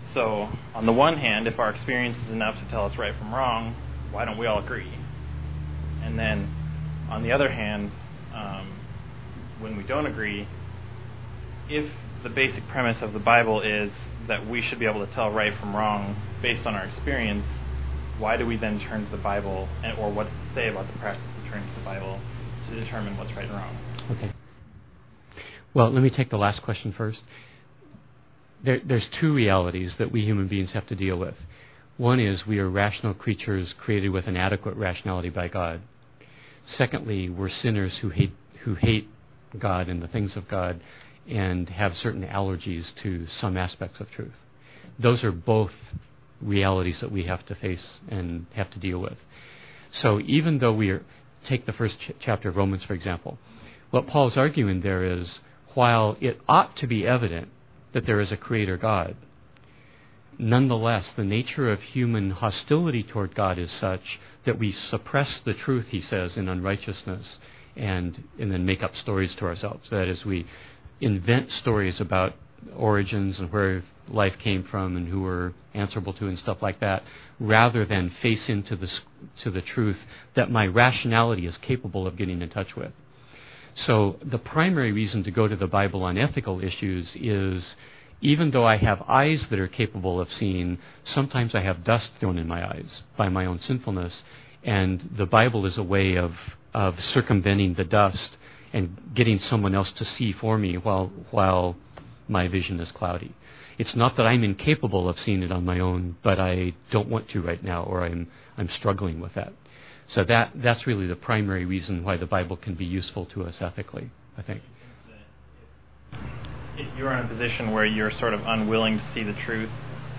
So, on the one hand, if our experience is enough to tell us right from wrong, why don't we all agree? And then, on the other hand, um, when we don't agree, if the basic premise of the Bible is that we should be able to tell right from wrong based on our experience, why do we then turn to the Bible, and, or what does it say about the practice of turning to the Bible to determine what's right and wrong? Okay. Well, let me take the last question first. There, there's two realities that we human beings have to deal with. One is we are rational creatures created with an adequate rationality by God. Secondly, we're sinners who hate who hate God and the things of God and have certain allergies to some aspects of truth. Those are both realities that we have to face and have to deal with. So even though we are, take the first ch- chapter of Romans, for example, what Paul's arguing there is, while it ought to be evident that there is a creator God, nonetheless, the nature of human hostility toward God is such that we suppress the truth, he says, in unrighteousness and, and then make up stories to ourselves. That is, we invent stories about origins and where life came from and who we're answerable to and stuff like that, rather than face into the, to the truth that my rationality is capable of getting in touch with. So the primary reason to go to the Bible on ethical issues is, even though I have eyes that are capable of seeing, sometimes I have dust thrown in my eyes by my own sinfulness, and the Bible is a way of, of circumventing the dust and getting someone else to see for me while while my vision is cloudy. It's not that I'm incapable of seeing it on my own, but I don't want to right now, or I'm I'm struggling with that. So that that's really the primary reason why the Bible can be useful to us ethically, I think. If you're in a position where you're sort of unwilling to see the truth,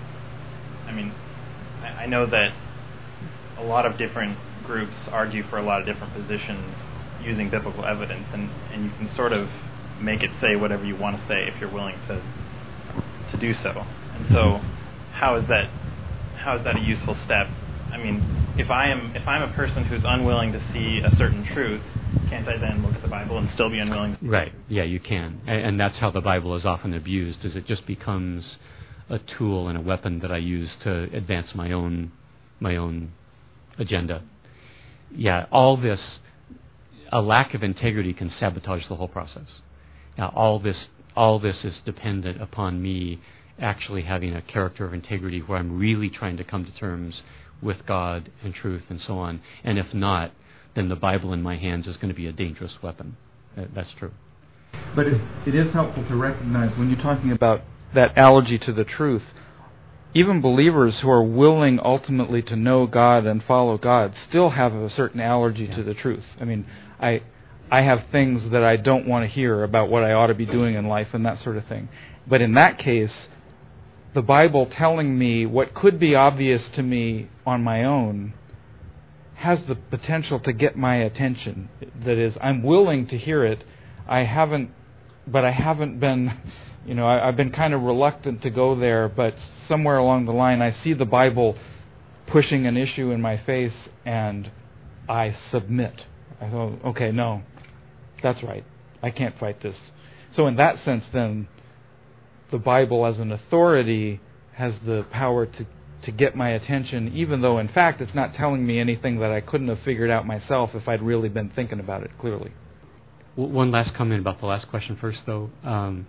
I mean, I, I know that a lot of different groups argue for a lot of different positions using biblical evidence, and, and you can sort of make it say whatever you want to say if you're willing to to do so. And so, how is that how is that a useful step? I mean, if I am if I'm a person who's unwilling to see a certain truth, can't I then look at the Bible and still be unwilling to see Right. it? Yeah, you can. And, and that's how the Bible is often abused, is it just becomes a tool and a weapon that I use to advance my own my own agenda. Yeah, all this, a lack of integrity can sabotage the whole process. Now, all this all this is dependent upon me actually having a character of integrity where I'm really trying to come to terms with God and truth and so on. And if not, then the Bible in my hands is going to be a dangerous weapon. That's true. But it, it is helpful to recognize when you're talking about that allergy to the truth, even believers who are willing ultimately to know God and follow God still have a certain allergy yeah. to the truth. I mean, I I have things that I don't want to hear about what I ought to be doing in life and that sort of thing. But in that case, the Bible telling me what could be obvious to me on my own has the potential to get my attention. That is, I'm willing to hear it. I haven't, but I haven't been, you know, I, I've been kind of reluctant to go there, but somewhere along the line I see the Bible pushing an issue in my face and I submit. I go, okay, no, that's right. I can't fight this. So in that sense then, the Bible as an authority has the power to, to get my attention, even though in fact it's not telling me anything that I couldn't have figured out myself if I'd really been thinking about it clearly. One last comment about the last question first, though. Um,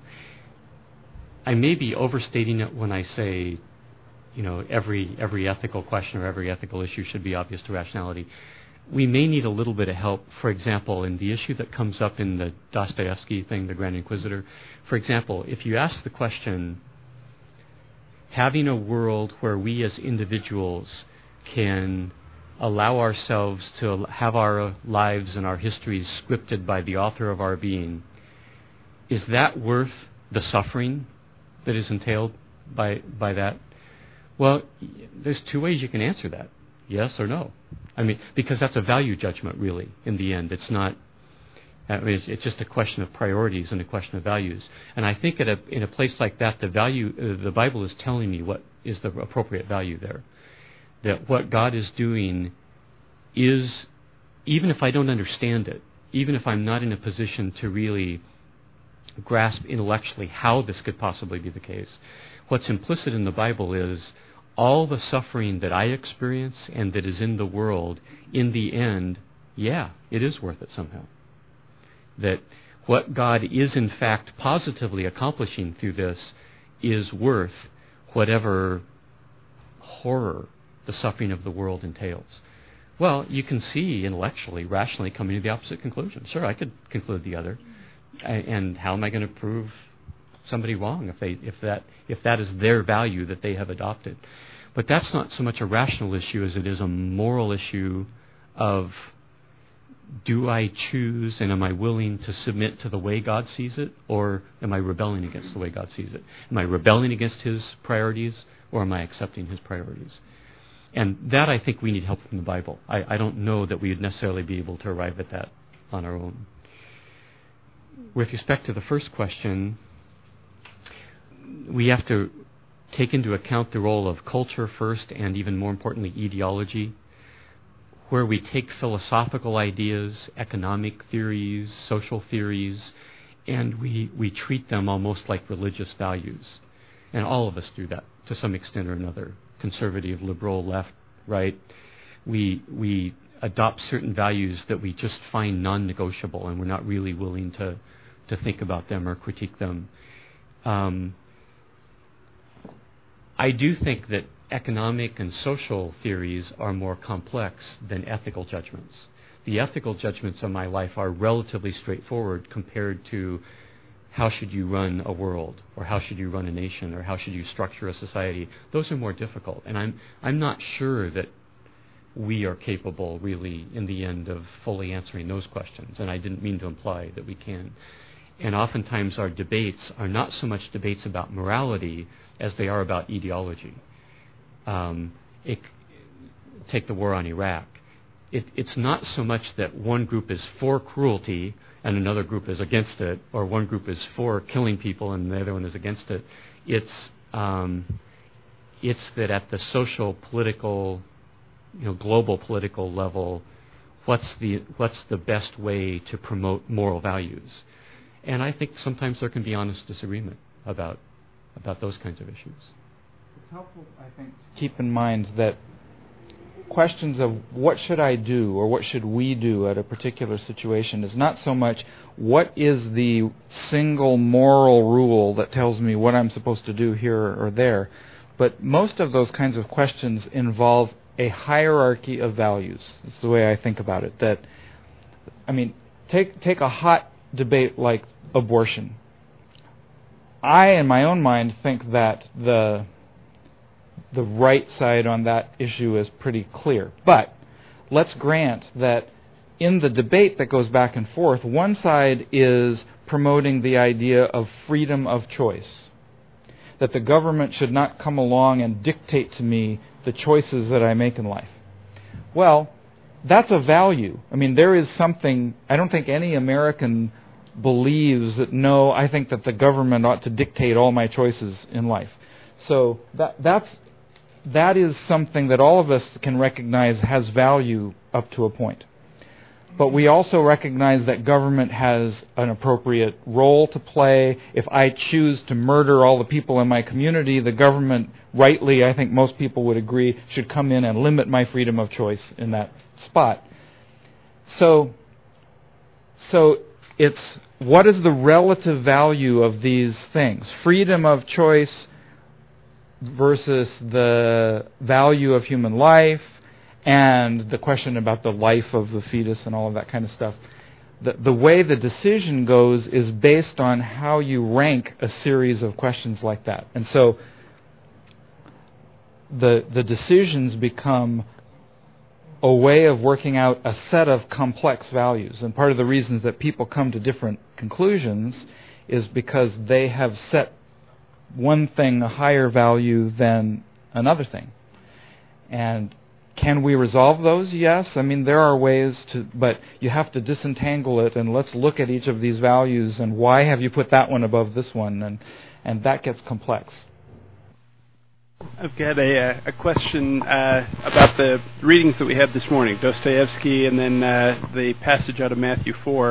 I may be overstating it when I say, you know, every every ethical question or every ethical issue should be obvious to rationality. We may need a little bit of help. For example, in the issue that comes up in the Dostoevsky thing, the Grand Inquisitor, for example, if you ask the question, having a world where we as individuals can allow ourselves to have our lives and our histories scripted by the author of our being, is that worth the suffering that is entailed by by that? Well, there's two ways you can answer that, yes or no. I mean, because that's a value judgment, really, in the end. It's not, I mean, it's, it's just a question of priorities and a question of values. And I think at a, in a place like that, the value, uh, the Bible is telling me what is the appropriate value there. That what God is doing is, even if I don't understand it, even if I'm not in a position to really grasp intellectually how this could possibly be the case, what's implicit in the Bible is all the suffering that I experience and that is in the world, in the end, yeah, it is worth it somehow. That what God is in fact positively accomplishing through this is worth whatever horror the suffering of the world entails. Well, you can see intellectually, rationally coming to the opposite conclusion. Sure, I could conclude the other. And how am I going to prove somebody wrong if they if that if that is their value that they have adopted? But that's not so much a rational issue as it is a moral issue of, do I choose and am I willing to submit to the way God sees it, or am I rebelling against the way God sees it? Am I rebelling against His priorities, or am I accepting His priorities? And that, I think, we need help from the Bible. I, I don't know that we would necessarily be able to arrive at that on our own. With respect to the first question, we have to take into account the role of culture first, and even more importantly, ideology, where we take philosophical ideas, economic theories, social theories, and we, we treat them almost like religious values. And all of us do that to some extent or another. Conservative, liberal, left, right. We we adopt certain values that we just find non-negotiable, and we're not really willing to, to think about them or critique them. Um, I do think that economic and social theories are more complex than ethical judgments. The ethical judgments of my life are relatively straightforward compared to how should you run a world, or how should you run a nation, or how should you structure a society. Those are more difficult, and I'm I'm not sure that we are capable, really, in the end, of fully answering those questions, and I didn't mean to imply that we can. And oftentimes our debates are not so much debates about morality as they are about ideology. Um, it, take the war on Iraq. It, it's not so much that one group is for cruelty and another group is against it, or one group is for killing people and the other one is against it. It's um, it's that at the social, political, you know, global political level, what's the what's the best way to promote moral values? And I think sometimes there can be honest disagreement about about those kinds of issues. It's helpful, I think, to keep in mind that questions of what should I do or what should we do at a particular situation is not so much what is the single moral rule that tells me what I'm supposed to do here or there, but most of those kinds of questions involve a hierarchy of values. That's the way I think about it. That, I mean, take take a hot debate like abortion. I, in my own mind, think that the the right side on that issue is pretty clear. But let's grant that in the debate that goes back and forth, one side is promoting the idea of freedom of choice, that the government should not come along and dictate to me the choices that I make in life. Well, that's a value. I mean, there is something, I don't think any American believes that, no, I think that the government ought to dictate all my choices in life. So that that's that is something that all of us can recognize has value up to a point. But we also recognize that government has an appropriate role to play. If I choose to murder all the people in my community, the government, rightly, I think most people would agree, should come in and limit my freedom of choice in that spot. So, so it's what is the relative value of these things? Freedom of choice versus the value of human life, and the question about the life of the fetus and all of that kind of stuff. The, the way the decision goes is based on how you rank a series of questions like that. And so the the decisions become a way of working out a set of complex values. And part of the reasons that people come to different conclusions is because they have set one thing a higher value than another thing. And can we resolve those? Yes. I mean, there are ways to, but you have to disentangle it, and let's look at each of these values and why have you put that one above this one, and and that gets complex. I've got a, a question uh, about the readings that we had this morning, Dostoevsky and then uh, the passage out of Matthew four.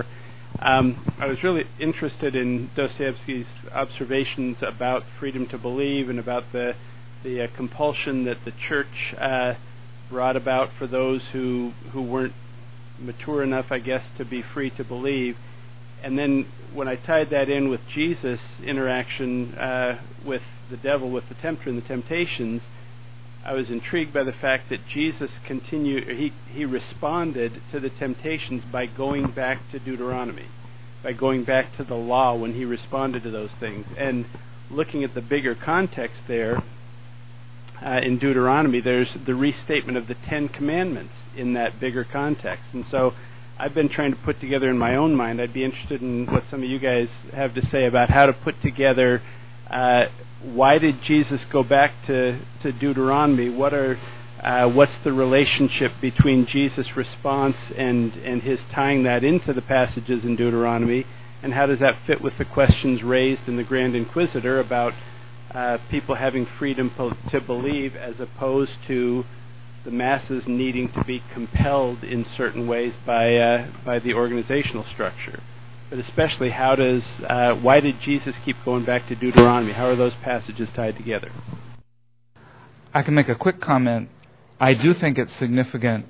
Um, I was really interested in Dostoevsky's observations about freedom to believe and about the the uh, compulsion that the church uh, brought about for those who who weren't mature enough, I guess, to be free to believe. And then when I tied that in with Jesus' interaction uh, with the devil, with the tempter and the temptations, I was intrigued by the fact that Jesus continued, he, he responded to the temptations by going back to Deuteronomy, by going back to the law when he responded to those things. And looking at the bigger context there, uh, in Deuteronomy, there's the restatement of the Ten Commandments in that bigger context. And so I've been trying to put together in my own mind. I'd be interested in what some of you guys have to say about how to put together uh, why did Jesus go back to, to Deuteronomy? What are uh, what's the relationship between Jesus' response and, and his tying that into the passages in Deuteronomy? And how does that fit with the questions raised in the Grand Inquisitor about uh, people having freedom po- to believe as opposed to the masses needing to be compelled in certain ways by uh, by the organizational structure? But especially, how does uh, why did Jesus keep going back to Deuteronomy? How are those passages tied together? I can make a quick comment. I do think it's significant.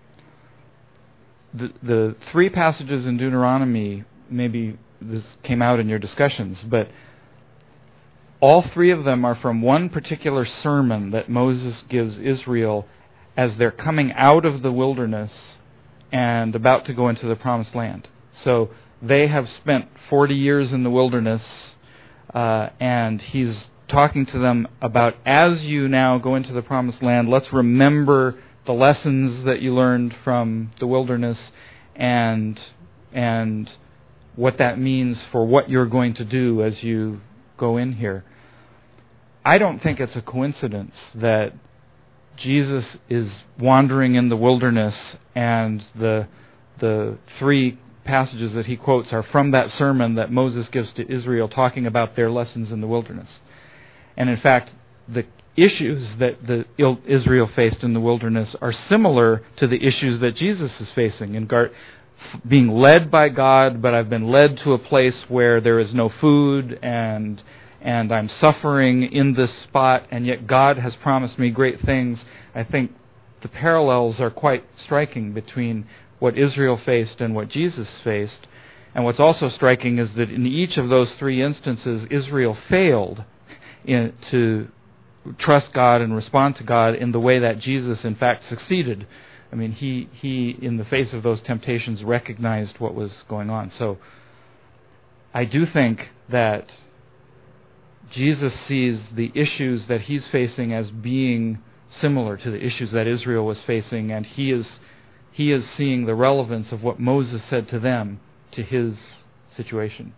The, the three passages in Deuteronomy, maybe this came out in your discussions, but all three of them are from one particular sermon that Moses gives Israel as they're coming out of the wilderness and about to go into the promised land. So they have spent forty years in the wilderness, uh, and he's talking to them about, as you now go into the promised land, let's remember the lessons that you learned from the wilderness and and what that means for what you're going to do as you go in here. I don't think it's a coincidence that Jesus is wandering in the wilderness, and the the three passages that he quotes are from that sermon that Moses gives to Israel, talking about their lessons in the wilderness. And in fact, the issues that the Israel faced in the wilderness are similar to the issues that Jesus is facing in Gar- being led by God, but I've been led to a place where there is no food, and and I'm suffering in this spot, and yet God has promised me great things. I think the parallels are quite striking between what Israel faced and what Jesus faced. And what's also striking is that in each of those three instances, Israel failed in, to trust God and respond to God in the way that Jesus, in fact, succeeded. I mean, he, he, in the face of those temptations, recognized what was going on. So I do think that Jesus sees the issues that he's facing as being similar to the issues that Israel was facing, and he is he is seeing the relevance of what Moses said to them to his situation.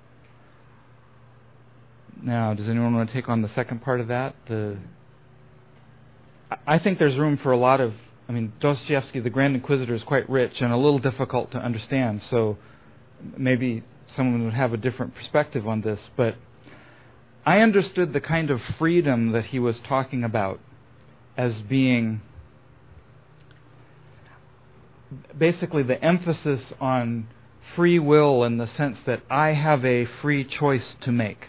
Now, does anyone want to take on the second part of that? The I think there's room for a lot of, I mean, Dostoevsky, the Grand Inquisitor, is quite rich and a little difficult to understand, so maybe someone would have a different perspective on this, but I understood the kind of freedom that he was talking about as being basically the emphasis on free will in the sense that I have a free choice to make.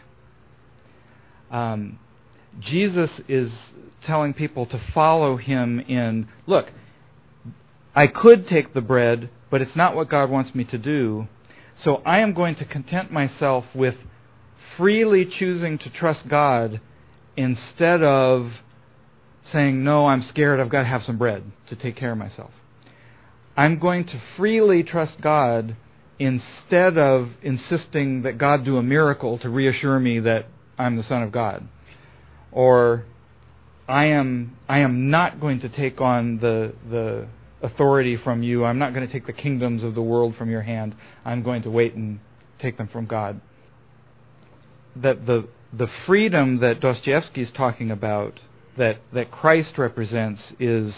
Um, Jesus is telling people to follow him in, look, I could take the bread, but it's not what God wants me to do, so I am going to content myself with freely choosing to trust God instead of saying, no, I'm scared, I've got to have some bread to take care of myself. I'm going to freely trust God instead of insisting that God do a miracle to reassure me that I'm the Son of God. Or I am I am not going to take on the the authority from you. I'm not going to take the kingdoms of the world from your hand. I'm going to wait and take them from God. That the the freedom that Dostoevsky is talking about, that, that Christ represents, is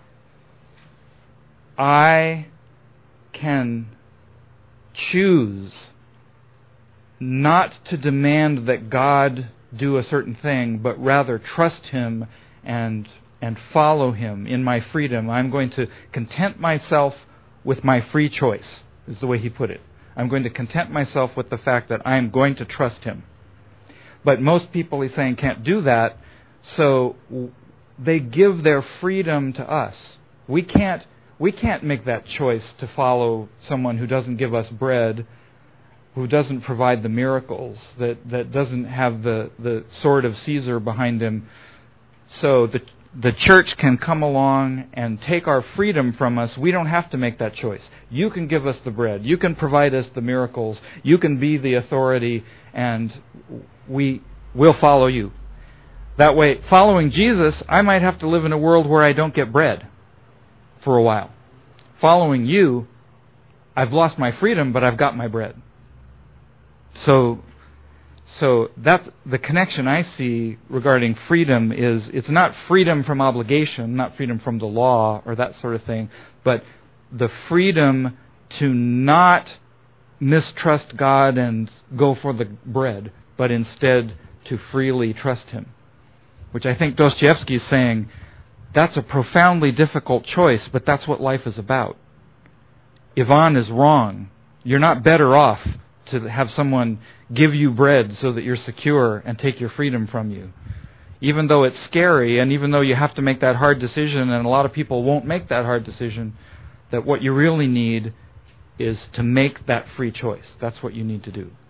I can choose not to demand that God do a certain thing, but rather trust him and and follow him in my freedom. I'm going to content myself with my free choice, is the way he put it. I'm going to content myself with the fact that I'm going to trust him. But most people, he's saying, can't do that, so they give their freedom to us. We can't we can't make that choice to follow someone who doesn't give us bread, who doesn't provide the miracles, that, that doesn't have the, the sword of Caesar behind him. So the the church can come along and take our freedom from us. We don't have to make that choice. You can give us the bread. You can provide us the miracles. You can be the authority, and we will follow you. That way, following Jesus, I might have to live in a world where I don't get bread for a while. Following you, I've lost my freedom, but I've got my bread. So, so that's the connection I see regarding freedom. Is it's not freedom from obligation, not freedom from the law or that sort of thing, but the freedom to not mistrust God and go for the bread, but instead to freely trust him. Which I think Dostoevsky is saying, that's a profoundly difficult choice, but that's what life is about. Ivan is wrong. You're not better off to have someone give you bread so that you're secure and take your freedom from you. Even though it's scary, and even though you have to make that hard decision, and a lot of people won't make that hard decision, that what you really need is to make that free choice. That's what you need to do.